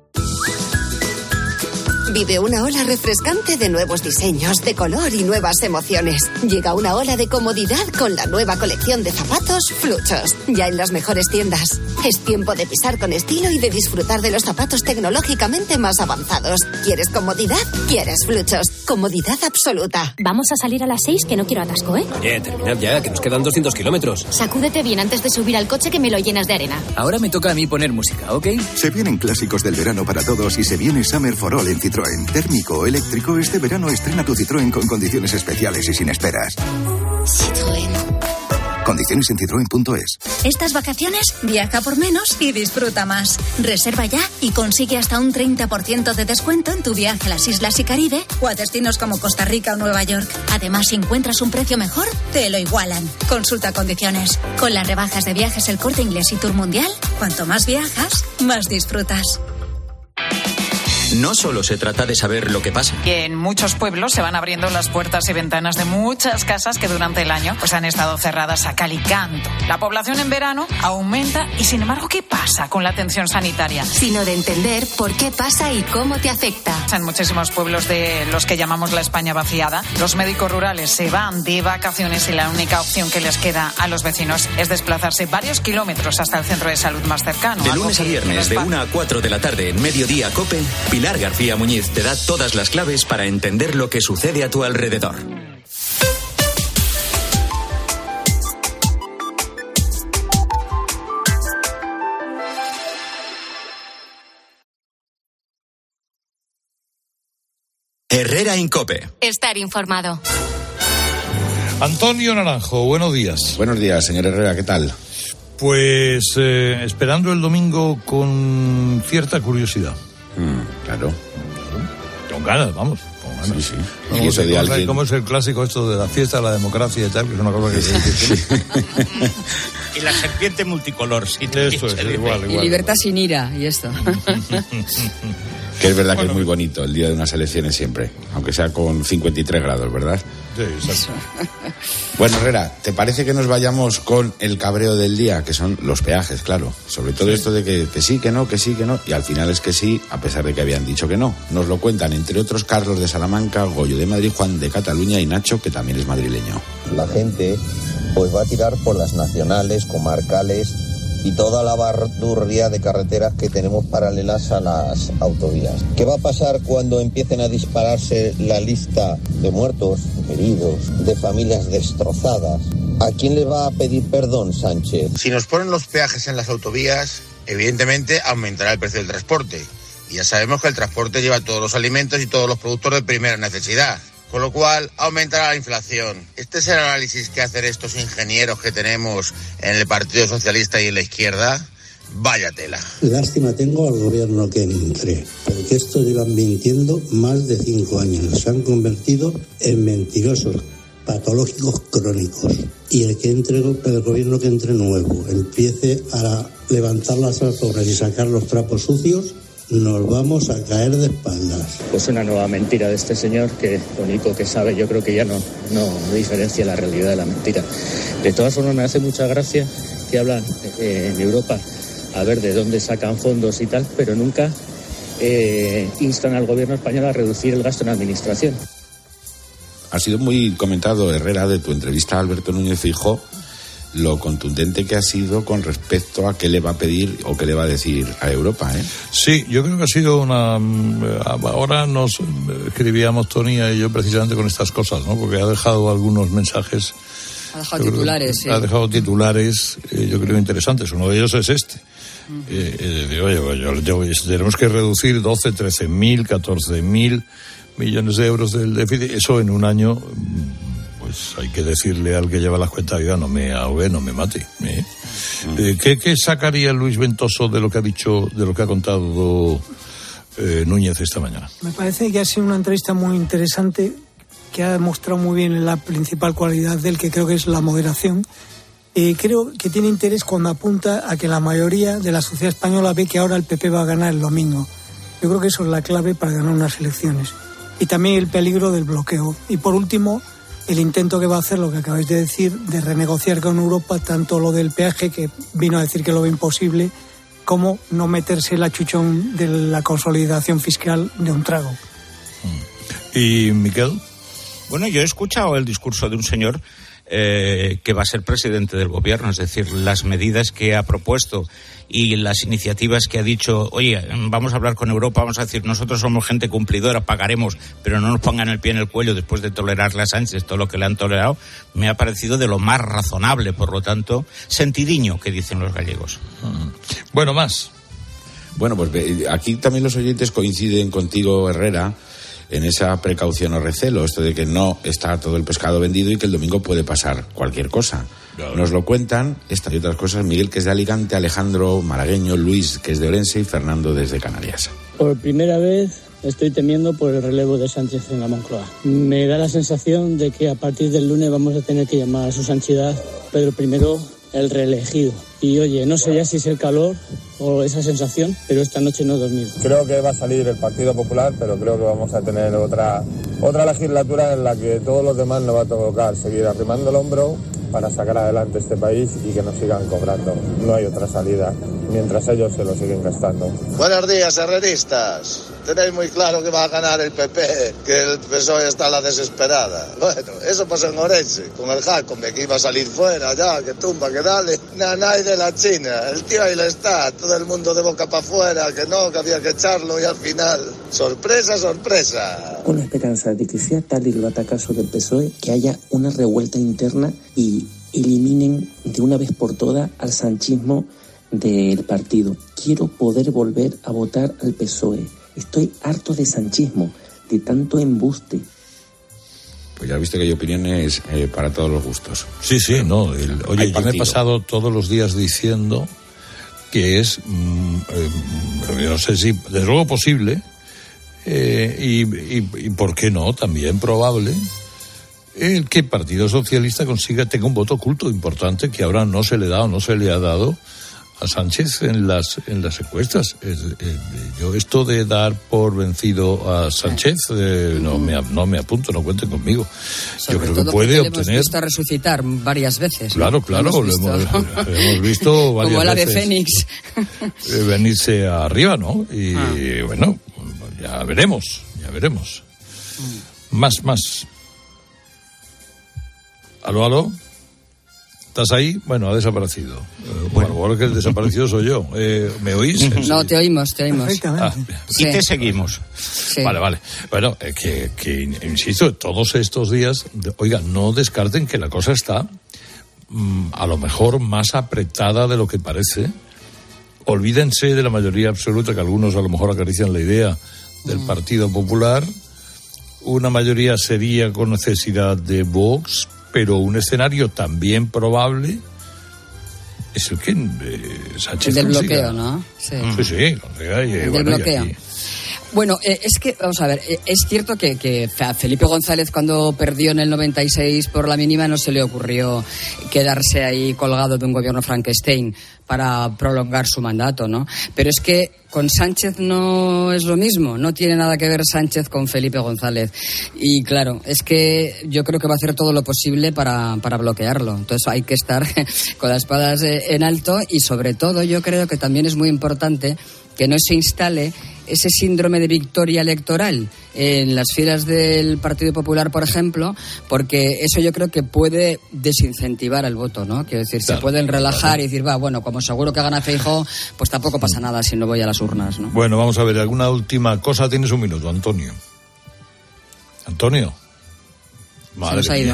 Vive una ola refrescante de nuevos diseños, de color y nuevas emociones. Llega una ola de comodidad con la nueva colección de zapatos Fluchos, ya en las mejores tiendas. Es tiempo de pisar con estilo y de disfrutar de los zapatos tecnológicamente más avanzados. ¿Quieres comodidad? ¿Quieres Fluchos? Comodidad absoluta. Vamos a salir a las 6, que no quiero atasco, ¿eh? Oye, terminad ya, que nos quedan 200 kilómetros. Sacúdete bien antes de subir al coche, que me lo llenas de arena. Ahora me toca a mí poner música, ¿ok? Se vienen clásicos del verano para todos y se viene Summer for All en Citroën. Térmico o eléctrico, este verano estrena tu Citroën con condiciones especiales y sin esperas. Citroën. Condiciones en citroen.es. Estas vacaciones, viaja por menos y disfruta más. Reserva ya y consigue hasta un 30% de descuento en tu viaje a las Islas y Caribe o a destinos como Costa Rica o Nueva York. Además, si encuentras un precio mejor, te lo igualan. Consulta condiciones. Con las rebajas de Viajes El Corte Inglés y Tour Mundial, cuanto más viajas, más disfrutas. No solo se trata de saber lo que pasa. Y en muchos pueblos se van abriendo las puertas y ventanas de muchas casas que durante el año pues han estado cerradas a cal y canto. La población en verano aumenta y, sin embargo, ¿qué pasa con la atención sanitaria? Sino de entender por qué pasa y cómo te afecta. En muchísimos pueblos de los que llamamos la España vaciada, los médicos rurales se van de vacaciones y la única opción que les queda a los vecinos es desplazarse varios kilómetros hasta el centro de salud más cercano. De lunes a viernes, de 1 a 4 de la tarde, en Mediodía COPE, Pilar García Muñiz te da todas las claves para entender lo que sucede a tu alrededor. Herrera en COPE. Estar informado. Antonio Naranjo, buenos días. Buenos días, señor Herrera, ¿qué tal? Pues esperando el domingo con cierta curiosidad. Claro. Con ganas, vamos. Con ganas. Sí. ¿Cómo, eso de alguien... ¿Cómo es el clásico esto de la fiesta de la democracia y tal? Que es una cosa que sí. Y la serpiente multicolor. Sí, eso es, igual. Y libertad sin ira, y esto. Que es verdad que es muy bonito el día de unas elecciones siempre, aunque sea con 53 grados, ¿verdad? Sí, exacto. Bueno, Herrera, ¿te parece que nos vayamos con el cabreo del día, que son los peajes, claro? Sobre todo esto de que sí, que no, y al final es que sí, a pesar de que habían dicho que no. Nos lo cuentan, entre otros, Carlos de Salamanca, Goyo de Madrid, Juan de Cataluña y Nacho, que también es madrileño. La gente pues va a tirar por las nacionales, comarcales y toda la bardurria de carreteras que tenemos paralelas a las autovías. ¿Qué va a pasar cuando empiecen a dispararse la lista de muertos, heridos, de familias destrozadas? ¿A quién le va a pedir perdón Sánchez? Si nos ponen los peajes en las autovías, evidentemente aumentará el precio del transporte. Y ya sabemos que el transporte lleva todos los alimentos y todos los productos de primera necesidad. Con lo cual, aumentará la inflación. Este es el análisis que hacen estos ingenieros que tenemos en el Partido Socialista y en la izquierda. Vaya tela. Lástima tengo al gobierno que entre, porque estos llevan mintiendo más de 5 años. Se han convertido en mentirosos, patológicos crónicos. Y el que entre, el gobierno que entre nuevo, empiece a levantar las alfombras y sacar los trapos sucios, nos vamos a caer de espaldas. Pues una nueva mentira de este señor que lo único que sabe, yo creo que ya no diferencia la realidad de la mentira. De todas formas, me hace mucha gracia que hablan en Europa a ver de dónde sacan fondos y tal, pero nunca instan al gobierno español a reducir el gasto en administración. Ha sido muy comentado, Herrera, de tu entrevista a Alberto Núñez Feijóo, lo contundente que ha sido con respecto a qué le va a pedir o qué le va a decir a Europa, ¿eh? Sí, yo creo que ha sido una... Ahora nos escribíamos Tonia y yo precisamente con estas cosas, ¿no? Porque ha dejado algunos mensajes... Ha dejado titulares, sí. Ha dejado titulares, yo creo, interesantes. Uno de ellos es este. Tenemos que reducir 12, 13.000, 14.000 millones de euros del déficit. Eso en un año, pues hay que decirle al que lleva las cuentas, oiga, no me ahogue, no me mate. ¿Qué sacaría Luis Ventoso de lo que ha dicho, de lo que ha contado Núñez esta mañana? Me parece que ha sido una entrevista muy interesante, que ha demostrado muy bien la principal cualidad de él, que creo que es la moderación. Creo que tiene interés cuando apunta a que la mayoría de la sociedad española ve que ahora el PP va a ganar el domingo. Yo creo que eso es la clave para ganar unas elecciones. Y también el peligro del bloqueo. Y por último, el intento que va a hacer, lo que acabáis de decir, de renegociar con Europa tanto lo del peaje, que vino a decir que lo ve imposible, como no meterse el achuchón de la consolidación fiscal de un trago. ¿Y Miquel? Bueno, yo he escuchado el discurso de un señor que va a ser presidente del gobierno, es decir, las medidas que ha propuesto y las iniciativas que ha dicho, oye, vamos a hablar con Europa, vamos a decir, nosotros somos gente cumplidora, pagaremos, pero no nos pongan el pie en el cuello después de tolerarle a Sánchez todo lo que le han tolerado, me ha parecido de lo más razonable, por lo tanto, sentidiño, que dicen los gallegos. Bueno, más. Bueno, pues aquí también los oyentes coinciden contigo, Herrera, en esa precaución o recelo, esto de que no está todo el pescado vendido y que el domingo puede pasar cualquier cosa. Claro. Nos lo cuentan estas y otras cosas Miguel, que es de Alicante, Alejandro, malagueño, Luis, que es de Orense, y Fernando desde Canarias. Por primera vez estoy temiendo por el relevo de Sánchez en la Moncloa. Me da la sensación de que a partir del lunes vamos a tener que llamar a su santidad Pedro I el reelegido. Y oye, no sé ya si es el calor o esa sensación, pero esta noche no he dormido. Creo que va a salir el Partido Popular, pero creo que vamos a tener otra legislatura en la que todos los demás nos va a tocar seguir arrimando el hombro para sacar adelante este país y que nos sigan cobrando. No hay otra salida, mientras ellos se lo siguen gastando. Buenos días, herreristas. Tenéis muy claro que va a ganar el PP, que el PSOE está a la desesperada. Bueno, eso pasó en Orense, con el Jacome, que iba a salir fuera ya, que tumba, que dale. Nanay de la China, el tío ahí le está, todo el mundo de boca para afuera, que no, que había que echarlo y al final, sorpresa, sorpresa. Con la esperanza de que sea tal el batacazo del PSOE, que haya una revuelta interna y eliminen de una vez por todas al sanchismo del partido. Quiero poder volver a votar al PSOE. Estoy harto de sanchismo, de tanto embuste. Pues ya has visto que hay opiniones para todos los gustos. Sí, no. Oye, yo me he pasado todos los días diciendo que es, no sé si, desde luego posible, y por qué no, también probable, el que el Partido Socialista tenga un voto oculto importante que ahora no se le da o no se le ha dado a Sánchez en las encuestas. Yo esto de dar por vencido a Sánchez no me apunto, no cuenten conmigo. Sobre yo creo todo que puede le obtener. hemos visto resucitar varias veces. Claro, lo hemos visto varias como el ave veces fénix. Venirse arriba, ¿no? Y bueno, ya veremos. Más. ¿Aló? ¿Estás ahí? Bueno, ha desaparecido. Bueno, que el desaparecido soy yo. ¿Me oís? No, te oímos. Y te seguimos. Sí. Vale. Bueno, que insisto, todos estos días, oiga, no descarten que la cosa está a lo mejor más apretada de lo que parece. Olvídense de la mayoría absoluta, que algunos a lo mejor acarician la idea del Partido Popular. Una mayoría sería con necesidad de Vox, pero un escenario también probable es el que Sánchez el del consiga. Bloqueo, ¿no? Sí, consiga. El del bloqueo. Bueno, es que, vamos a ver, es cierto que a Felipe González, cuando perdió en el 96 por la mínima, no se le ocurrió quedarse ahí colgado de un gobierno Frankenstein para prolongar su mandato, ¿no? Pero es que con Sánchez no es lo mismo, no tiene nada que ver Sánchez con Felipe González. Y claro, es que yo creo que va a hacer todo lo posible para bloquearlo. Entonces hay que estar con las espadas en alto y sobre todo yo creo que también es muy importante que no se instale ese síndrome de victoria electoral en las filas del Partido Popular, por ejemplo, porque eso yo creo que puede desincentivar el voto, ¿no? Quiero decir, se pueden relajar y decir, bueno, como seguro que gana Feijóo, pues tampoco pasa nada si no voy a las urnas, ¿no? Bueno, vamos a ver, alguna última cosa. Tienes un minuto, Antonio. Madre se nos ha ido. mía.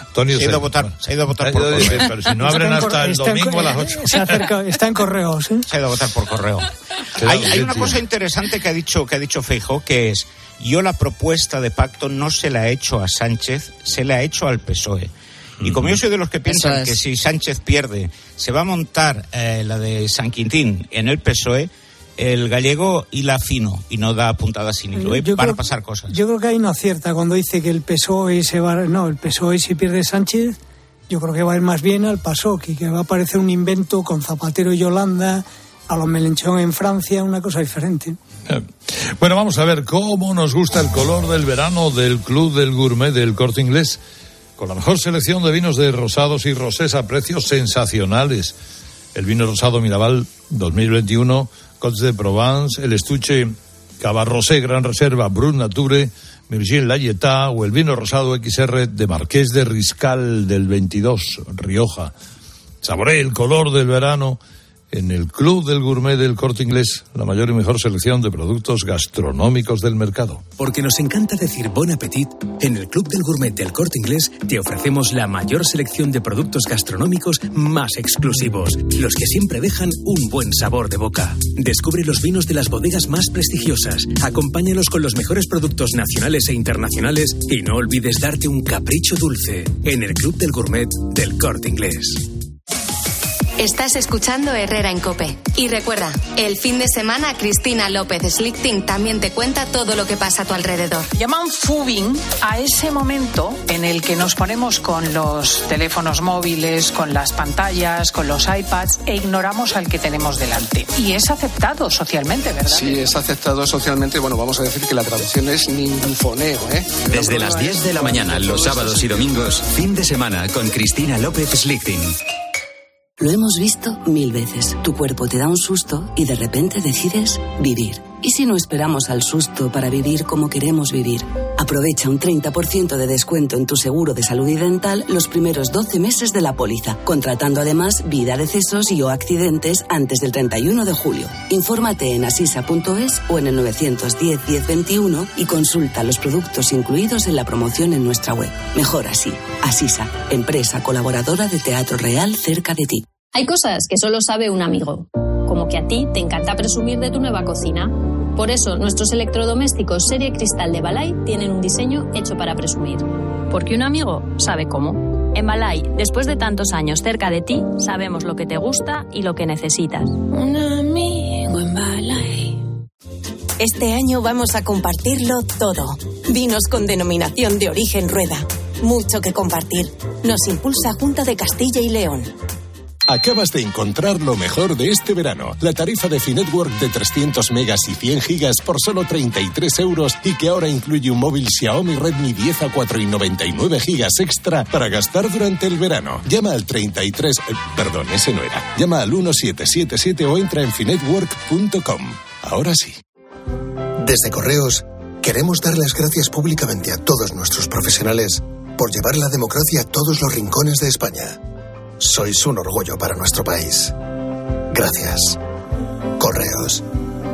Antonio, se ha ido a votar por correo. Pero si no abren hasta el domingo a las 8. Está en correo, ¿sí? Se ha ido a votar por correo. Hay una cosa interesante que ha dicho Feijóo, que es: yo la propuesta de pacto no se la he hecho a Sánchez, se la he hecho al PSOE. Y como yo soy de los que piensan que si Sánchez pierde, se va a montar la de San Quintín en el PSOE, el gallego hila fino y no da puntadas sin hilo. Van a pasar cosas. Yo creo que ahí no acierta cuando dice que el PSOE se va... No, el PSOE si pierde Sánchez, yo creo que va a ir más bien al PASOK y que va a aparecer un invento con Zapatero y Yolanda, a los Mélenchon en Francia, una cosa diferente. Bueno, vamos a ver cómo nos gusta el color del verano del Club del Gourmet del Corte Inglés, con la mejor selección de vinos de rosados y rosés a precios sensacionales. El vino rosado Miraval 2021, Côtes de Provence, el estuche Cava Rosé Gran Reserva Brut Nature, Mirgin Layetá o el vino rosado XR de Marqués de Riscal del 22, Rioja. Saboree el color del verano en el Club del Gourmet del Corte Inglés, la mayor y mejor selección de productos gastronómicos del mercado. Porque nos encanta decir bon appetit, en el Club del Gourmet del Corte Inglés te ofrecemos la mayor selección de productos gastronómicos más exclusivos, los que siempre dejan un buen sabor de boca. Descubre los vinos de las bodegas más prestigiosas, acompáñalos con los mejores productos nacionales e internacionales y no olvides darte un capricho dulce en el Club del Gourmet del Corte Inglés. Estás escuchando Herrera en COPE. Y recuerda, el fin de semana Cristina López Slichting también te cuenta todo lo que pasa a tu alrededor. Llaman fubing a ese momento en el que nos ponemos con los teléfonos móviles, con las pantallas, con los iPads e ignoramos al que tenemos delante. Y es aceptado socialmente, ¿verdad? Sí, es aceptado socialmente. Bueno, vamos a decir que la traducción es ningunfoneo, ¿eh? Desde las 10 de la mañana, los sábados y domingos, fin de semana con Cristina López Slichting. Lo hemos visto 1000 veces. Tu cuerpo te da un susto y de repente decides vivir. ¿Y si no esperamos al susto para vivir como queremos vivir? Aprovecha un 30% de descuento en tu seguro de salud y dental los primeros 12 meses de la póliza, contratando además vida, decesos y o accidentes antes del 31 de julio. Infórmate en asisa.es o en el 910 1021 y consulta los productos incluidos en la promoción en nuestra web. Mejor así. Asisa, empresa colaboradora de Teatro Real cerca de ti. Hay cosas que solo sabe un amigo, como que a ti te encanta presumir de tu nueva cocina. Por eso, nuestros electrodomésticos serie Cristal de Balay tienen un diseño hecho para presumir. Porque un amigo sabe cómo. En Balay, después de tantos años cerca de ti, sabemos lo que te gusta y lo que necesitas. Un amigo en Balay. Este año vamos a compartirlo todo. Vinos con denominación de origen Rueda. Mucho que compartir. Nos impulsa Junta de Castilla y León. Acabas de encontrar lo mejor de este verano. La tarifa de Finetwork de 300 megas y 100 gigas por solo 33 euros y que ahora incluye un móvil Xiaomi Redmi 10 a 4,99 gigas extra para gastar durante el verano. Llama al 33... perdón, ese no era. Llama al 1777 o entra en finetwork.com. Ahora sí. Desde Correos, queremos dar las gracias públicamente a todos nuestros profesionales por llevar la democracia a todos los rincones de España. Sois un orgullo para nuestro país. Gracias. Correos.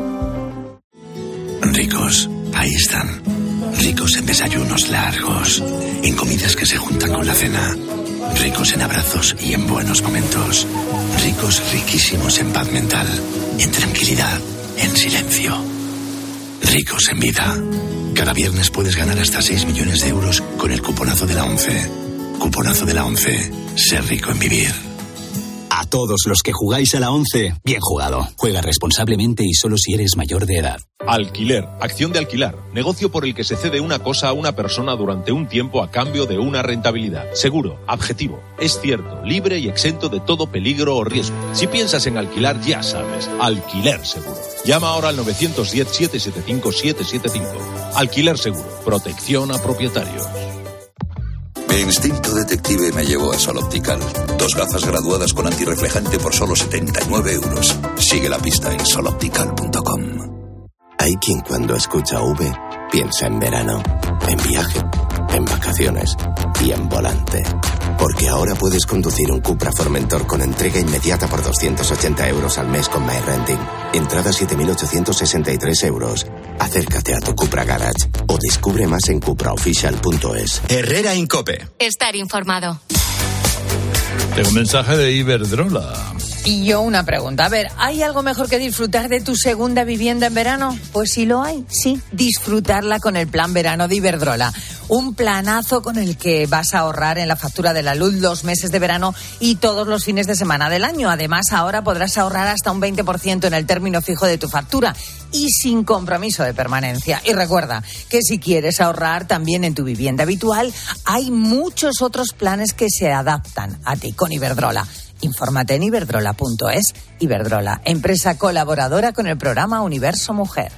Ricos, ahí están. Ricos en desayunos largos, en comidas que se juntan con la cena. Ricos en abrazos y en buenos momentos. Ricos, riquísimos en paz mental, en tranquilidad, en silencio. Ricos en vida. Cada viernes puedes ganar hasta 6 millones de euros con el cuponazo de la ONCE. Cuponazo de la ONCE. Ser rico en vivir. A todos los que jugáis a la ONCE, bien jugado. Juega responsablemente y solo si eres mayor de edad. Alquiler, acción de alquilar, negocio por el que se cede una cosa a una persona durante un tiempo a cambio de una rentabilidad. Seguro, objetivo, es cierto, libre y exento de todo peligro o riesgo. Si piensas en alquilar, ya sabes, Alquiler Seguro. Llama ahora al 910-775-775. Alquiler Seguro, protección a propietarios. Mi instinto detective me llevó a Sol Optical. 2 gafas graduadas con antirreflejante por solo 79 euros. Sigue la pista en soloptical.com. Hay quien cuando escucha V piensa en verano, en viaje, en vacaciones y en volante. Porque ahora puedes conducir un Cupra Formentor con entrega inmediata por 280 euros al mes con MyRenting. Entrada 7.863 euros. Acércate a tu Cupra Garage o descubre más en cupraofficial.es. Herrera en COPE. Estar informado. Tengo un mensaje de Iberdrola. Y yo una pregunta. A ver, ¿hay algo mejor que disfrutar de tu segunda vivienda en verano? Pues sí lo hay, sí. Disfrutarla con el plan verano de Iberdrola. Un planazo con el que vas a ahorrar en la factura de la luz los meses de verano y todos los fines de semana del año. Además, ahora podrás ahorrar hasta un 20% en el término fijo de tu factura y sin compromiso de permanencia. Y recuerda que si quieres ahorrar también en tu vivienda habitual, hay muchos otros planes que se adaptan a ti con Iberdrola. Infórmate en iberdrola.es. Iberdrola, empresa colaboradora con el programa Universo Mujer.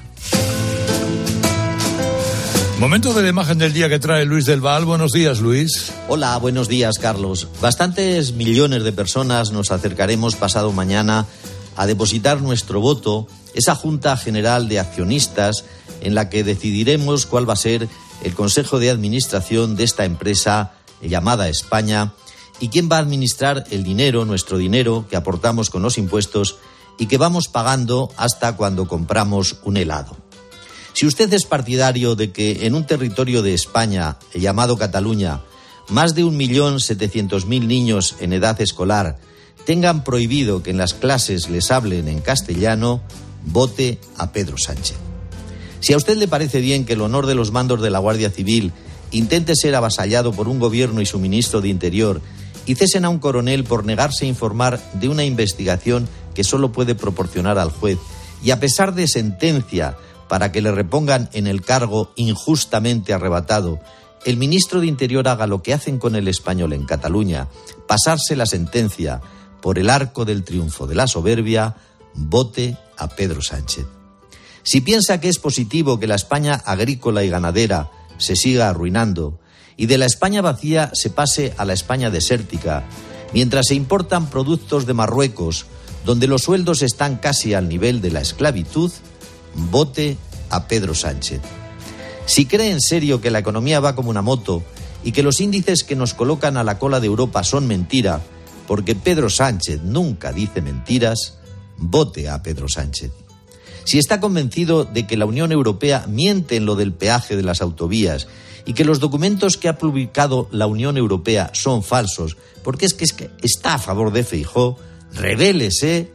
Momento de la imagen del día que trae Luis del Val. Buenos días, Luis. Hola, buenos días, Carlos. Bastantes millones de personas nos acercaremos pasado mañana a depositar nuestro voto, esa Junta General de Accionistas en la que decidiremos cuál va a ser el Consejo de Administración de esta empresa llamada España y quién va a administrar el dinero, nuestro dinero, que aportamos con los impuestos y que vamos pagando hasta cuando compramos un helado. Si usted es partidario de que en un territorio de España, llamado Cataluña, más de 1.700.000 niños en edad escolar tengan prohibido que en las clases les hablen en castellano, vote a Pedro Sánchez. Si a usted le parece bien que el honor de los mandos de la Guardia Civil intente ser avasallado por un gobierno y su ministro de Interior y cesen a un coronel por negarse a informar de una investigación que solo puede proporcionar al juez, y a pesar de sentencia para que le repongan en el cargo injustamente arrebatado, el ministro de Interior haga lo que hacen con el Español en Cataluña, pasarse la sentencia por el arco del triunfo de la soberbia, vote a Pedro Sánchez. Si piensa que es positivo que la España agrícola y ganadera se siga arruinando y de la España vacía se pase a la España desértica, mientras se importan productos de Marruecos, donde los sueldos están casi al nivel de la esclavitud, vote a Pedro Sánchez. Si cree en serio que la economía va como una moto y que los índices que nos colocan a la cola de Europa son mentira, porque Pedro Sánchez nunca dice mentiras, vote a Pedro Sánchez. Si está convencido de que la Unión Europea miente en lo del peaje de las autovías y que los documentos que ha publicado la Unión Europea son falsos, porque es que está a favor de Feijóo, rebélese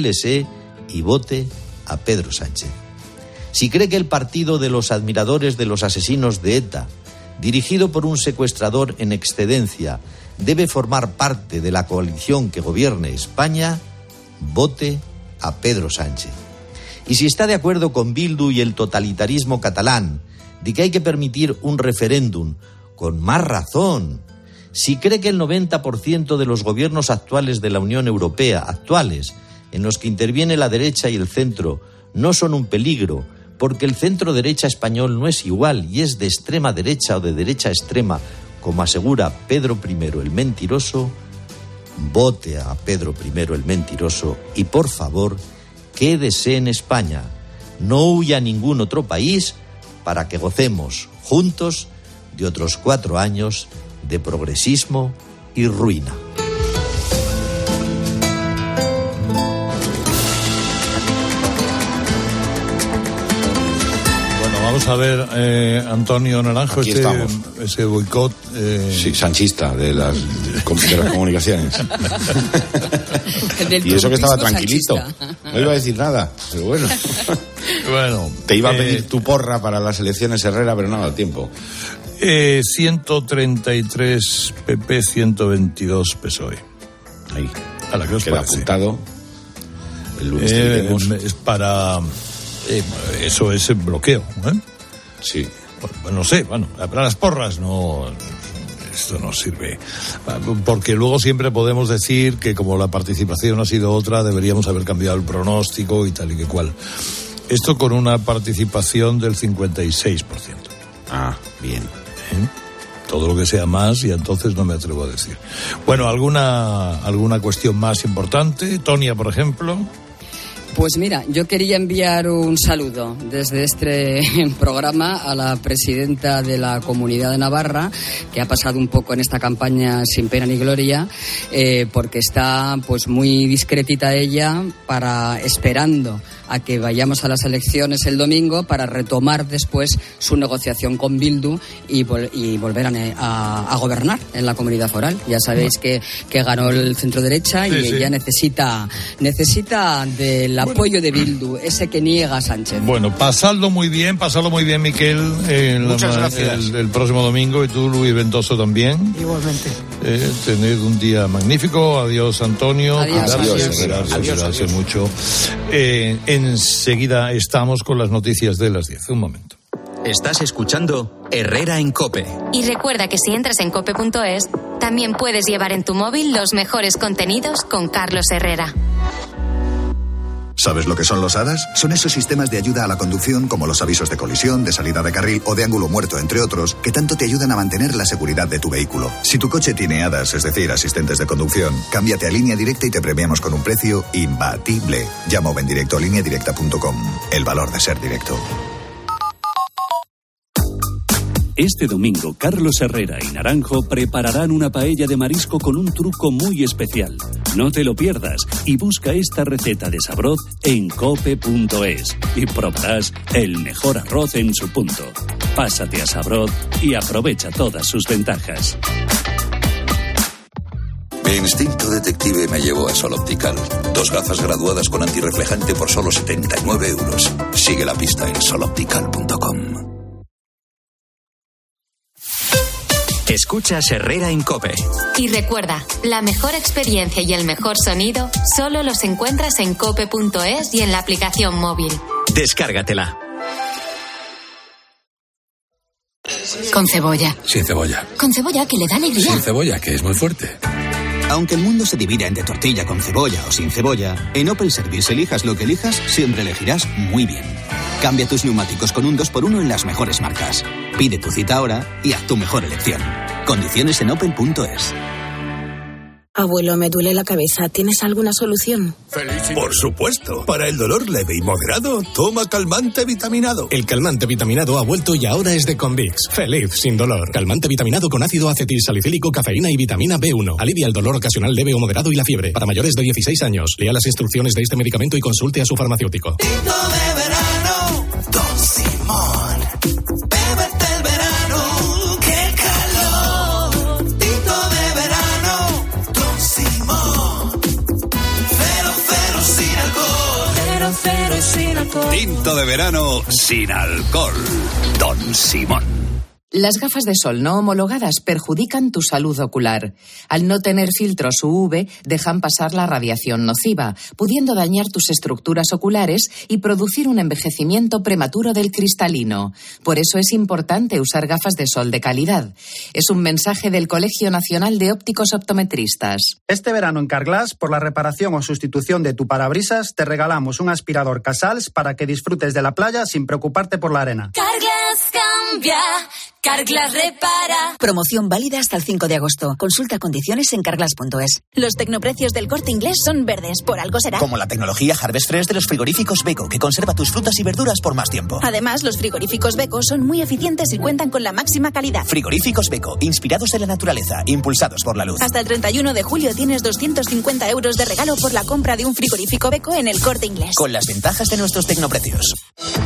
y vote a Pedro Sánchez. Si cree que el partido de los admiradores de los asesinos de ETA, dirigido por un secuestrador en excedencia, debe formar parte de la coalición que gobierne España, vote a Pedro Sánchez. Y si está de acuerdo con Bildu y el totalitarismo catalán, de que hay que permitir un referéndum, con más razón. Si cree que el 90% de los gobiernos actuales de la Unión Europea, en los que interviene la derecha y el centro, no son un peligro, porque el centro-derecha español no es igual y es de extrema derecha o de derecha extrema, como asegura Pedro I el Mentiroso, vote a Pedro I el Mentiroso y, por favor, quédese en España. No huya a ningún otro país para que gocemos juntos de otros 4 años de progresismo y ruina. Vamos a ver, Antonio Naranjo, ese boicot. Sí, sanchista de las comunicaciones. Y eso que estaba tranquilito. Sanchista. No iba a decir nada, pero bueno. Te iba a pedir tu porra para las elecciones, Herrera, pero no ha dado tiempo. 133 PP, 122 PSOE. Ahí. A la que os queda parece. Apuntado. El lunes tendremos. Es para. Eso es el bloqueo, ¿eh? Sí. Bueno, no sé, para las porras no, esto no sirve. Porque luego siempre podemos decir que como la participación ha sido otra, deberíamos haber cambiado el pronóstico y tal y que cual. Esto con una participación del 56%. Ah, bien. Todo lo que sea más, y entonces no me atrevo a decir. Bueno, ¿alguna cuestión más importante? Tonia, por ejemplo. Pues mira, yo quería enviar un saludo desde este programa a la presidenta de la Comunidad de Navarra, que ha pasado un poco en esta campaña sin pena ni gloria, porque está pues muy discretita ella esperando a que vayamos a las elecciones el domingo para retomar después su negociación con Bildu y volver a gobernar en la comunidad foral. Ya sabéis que ganó el centro derecha y ya necesita del apoyo de Bildu, ese que niega a Sánchez. Bueno, pasadlo muy bien, Miquel, muchas gracias. El próximo domingo, y tú, Luis Ventoso, también. Igualmente. Tened un día magnífico. Adiós, Antonio. Gracias mucho. Enseguida estamos con las noticias de las 10. Un momento. Estás escuchando Herrera en COPE. Y recuerda que si entras en cope.es, también puedes llevar en tu móvil los mejores contenidos con Carlos Herrera. ¿Sabes lo que son los ADAS? Son esos sistemas de ayuda a la conducción, como los avisos de colisión, de salida de carril o de ángulo muerto, entre otros, que tanto te ayudan a mantener la seguridad de tu vehículo. Si tu coche tiene ADAS, es decir, asistentes de conducción, cámbiate a Línea Directa y te premiamos con un precio imbatible. Llama o ven directo a lineadirecta.com. El valor de ser directo. Este domingo, Carlos Herrera y Naranjo prepararán una paella de marisco con un truco muy especial. No te lo pierdas y busca esta receta de Sabroz en cope.es y probarás el mejor arroz en su punto. Pásate a Sabroz y aprovecha todas sus ventajas. Mi instinto detective me llevó a Sol Optical. 2 gafas graduadas con antirreflejante por solo 79 euros. Sigue la pista en soloptical.com. Escuchas Herrera en COPE. Y recuerda, la mejor experiencia y el mejor sonido solo los encuentras en cope.es y en la aplicación móvil. Descárgatela. Con cebolla. Sin cebolla. Con cebolla, que le da alegría. Sin cebolla, que es muy fuerte. Aunque el mundo se divida entre tortilla con cebolla o sin cebolla, en Opel Service elijas lo que elijas, siempre elegirás muy bien. Cambia tus neumáticos con un 2x1 en las mejores marcas. Pide tu cita ahora y haz tu mejor elección. Condiciones en opel.es. Abuelo, me duele la cabeza. ¿Tienes alguna solución? Por supuesto. Para el dolor leve y moderado, toma calmante vitaminado. El calmante vitaminado ha vuelto y ahora es de Convix. Feliz sin dolor. Calmante vitaminado con ácido acetilsalicílico, cafeína y vitamina B1. Alivia el dolor ocasional leve o moderado y la fiebre. Para mayores de 16 años. Lea las instrucciones de este medicamento y consulte a su farmacéutico. Tinto de verano, Don Simón. Bébete el verano, qué calor. Tinto de verano, Don Simón. Cero sin alcohol. Cero sin alcohol. Tinto de verano sin alcohol. Don Simón. Las gafas de sol no homologadas perjudican tu salud ocular. Al no tener filtros UV, dejan pasar la radiación nociva, pudiendo dañar tus estructuras oculares y producir un envejecimiento prematuro del cristalino. Por eso es importante usar gafas de sol de calidad. Es un mensaje del Colegio Nacional de Ópticos Optometristas. Este verano en Carglass, por la reparación o sustitución de tu parabrisas, te regalamos un aspirador Casals para que disfrutes de la playa sin preocuparte por la arena. Carglass cambia. Carglass repara. Promoción válida hasta el 5 de agosto. Consulta condiciones en carglass.es. Los tecnoprecios del Corte Inglés son verdes, por algo será. Como la tecnología Harvest Fresh de los frigoríficos Beko, que conserva tus frutas y verduras por más tiempo. Además, los frigoríficos Beko son muy eficientes y cuentan con la máxima calidad. Frigoríficos Beko, inspirados en la naturaleza, impulsados por la luz. Hasta el 31 de julio tienes 250 euros de regalo por la compra de un frigorífico Beko en el Corte Inglés. Con las ventajas de nuestros tecnoprecios.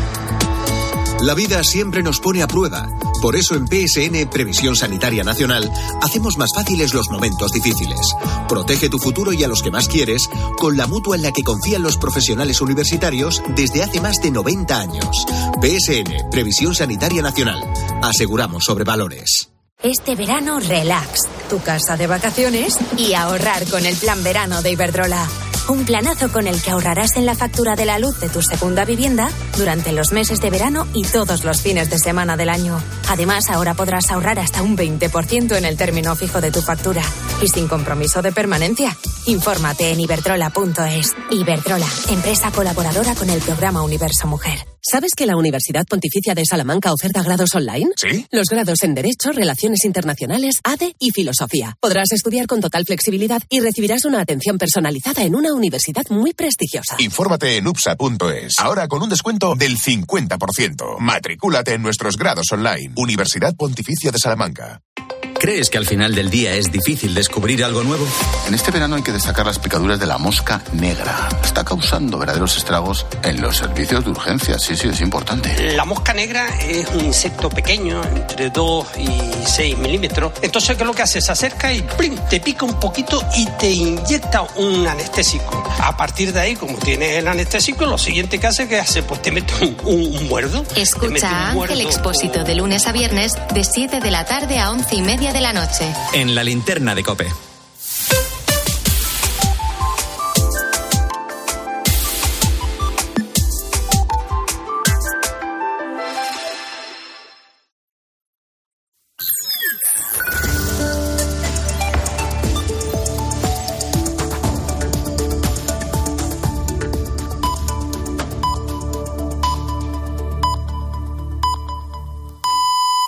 La vida siempre nos pone a prueba. Por eso en PSN, Previsión Sanitaria Nacional, hacemos más fáciles los momentos difíciles. Protege tu futuro y a los que más quieres con la mutua en la que confían los profesionales universitarios desde hace más de 90 años. PSN, Previsión Sanitaria Nacional. Aseguramos sobre valores. Este verano, relax. Tu casa de vacaciones y ahorrar con el plan verano de Iberdrola. Un planazo con el que ahorrarás en la factura de la luz de tu segunda vivienda durante los meses de verano y todos los fines de semana del año. Además, ahora podrás ahorrar hasta un 20% en el término fijo de tu factura y sin compromiso de permanencia. Infórmate en iberdrola.es. Iberdrola, empresa colaboradora con el programa Universo Mujer. ¿Sabes que la Universidad Pontificia de Salamanca oferta grados online? ¿Sí? Los grados en Derecho, Relaciones Internacionales, ADE y Filosofía. Podrás estudiar con total flexibilidad y recibirás una atención personalizada en una universidad muy prestigiosa. Infórmate en upsa.es. Ahora con un descuento del 50%. Matricúlate en nuestros grados online. Universidad Pontificia de Salamanca. ¿Crees que al final del día es difícil descubrir algo nuevo? En este verano hay que destacar las picaduras de la mosca negra. Está causando verdaderos estragos en los servicios de urgencia. Sí, es importante. La mosca negra es un insecto pequeño, entre 2 y 6 milímetros. Entonces, ¿qué es lo que hace? Se acerca y ¡plim!, te pica un poquito y te inyecta un anestésico. A partir de ahí, como tienes el anestésico, lo siguiente que hace, pues te mete un muerdo. Escucha a Ángel Expósito de lunes a viernes de 7 de la tarde a 11:30 de la noche. En la linterna de COPE.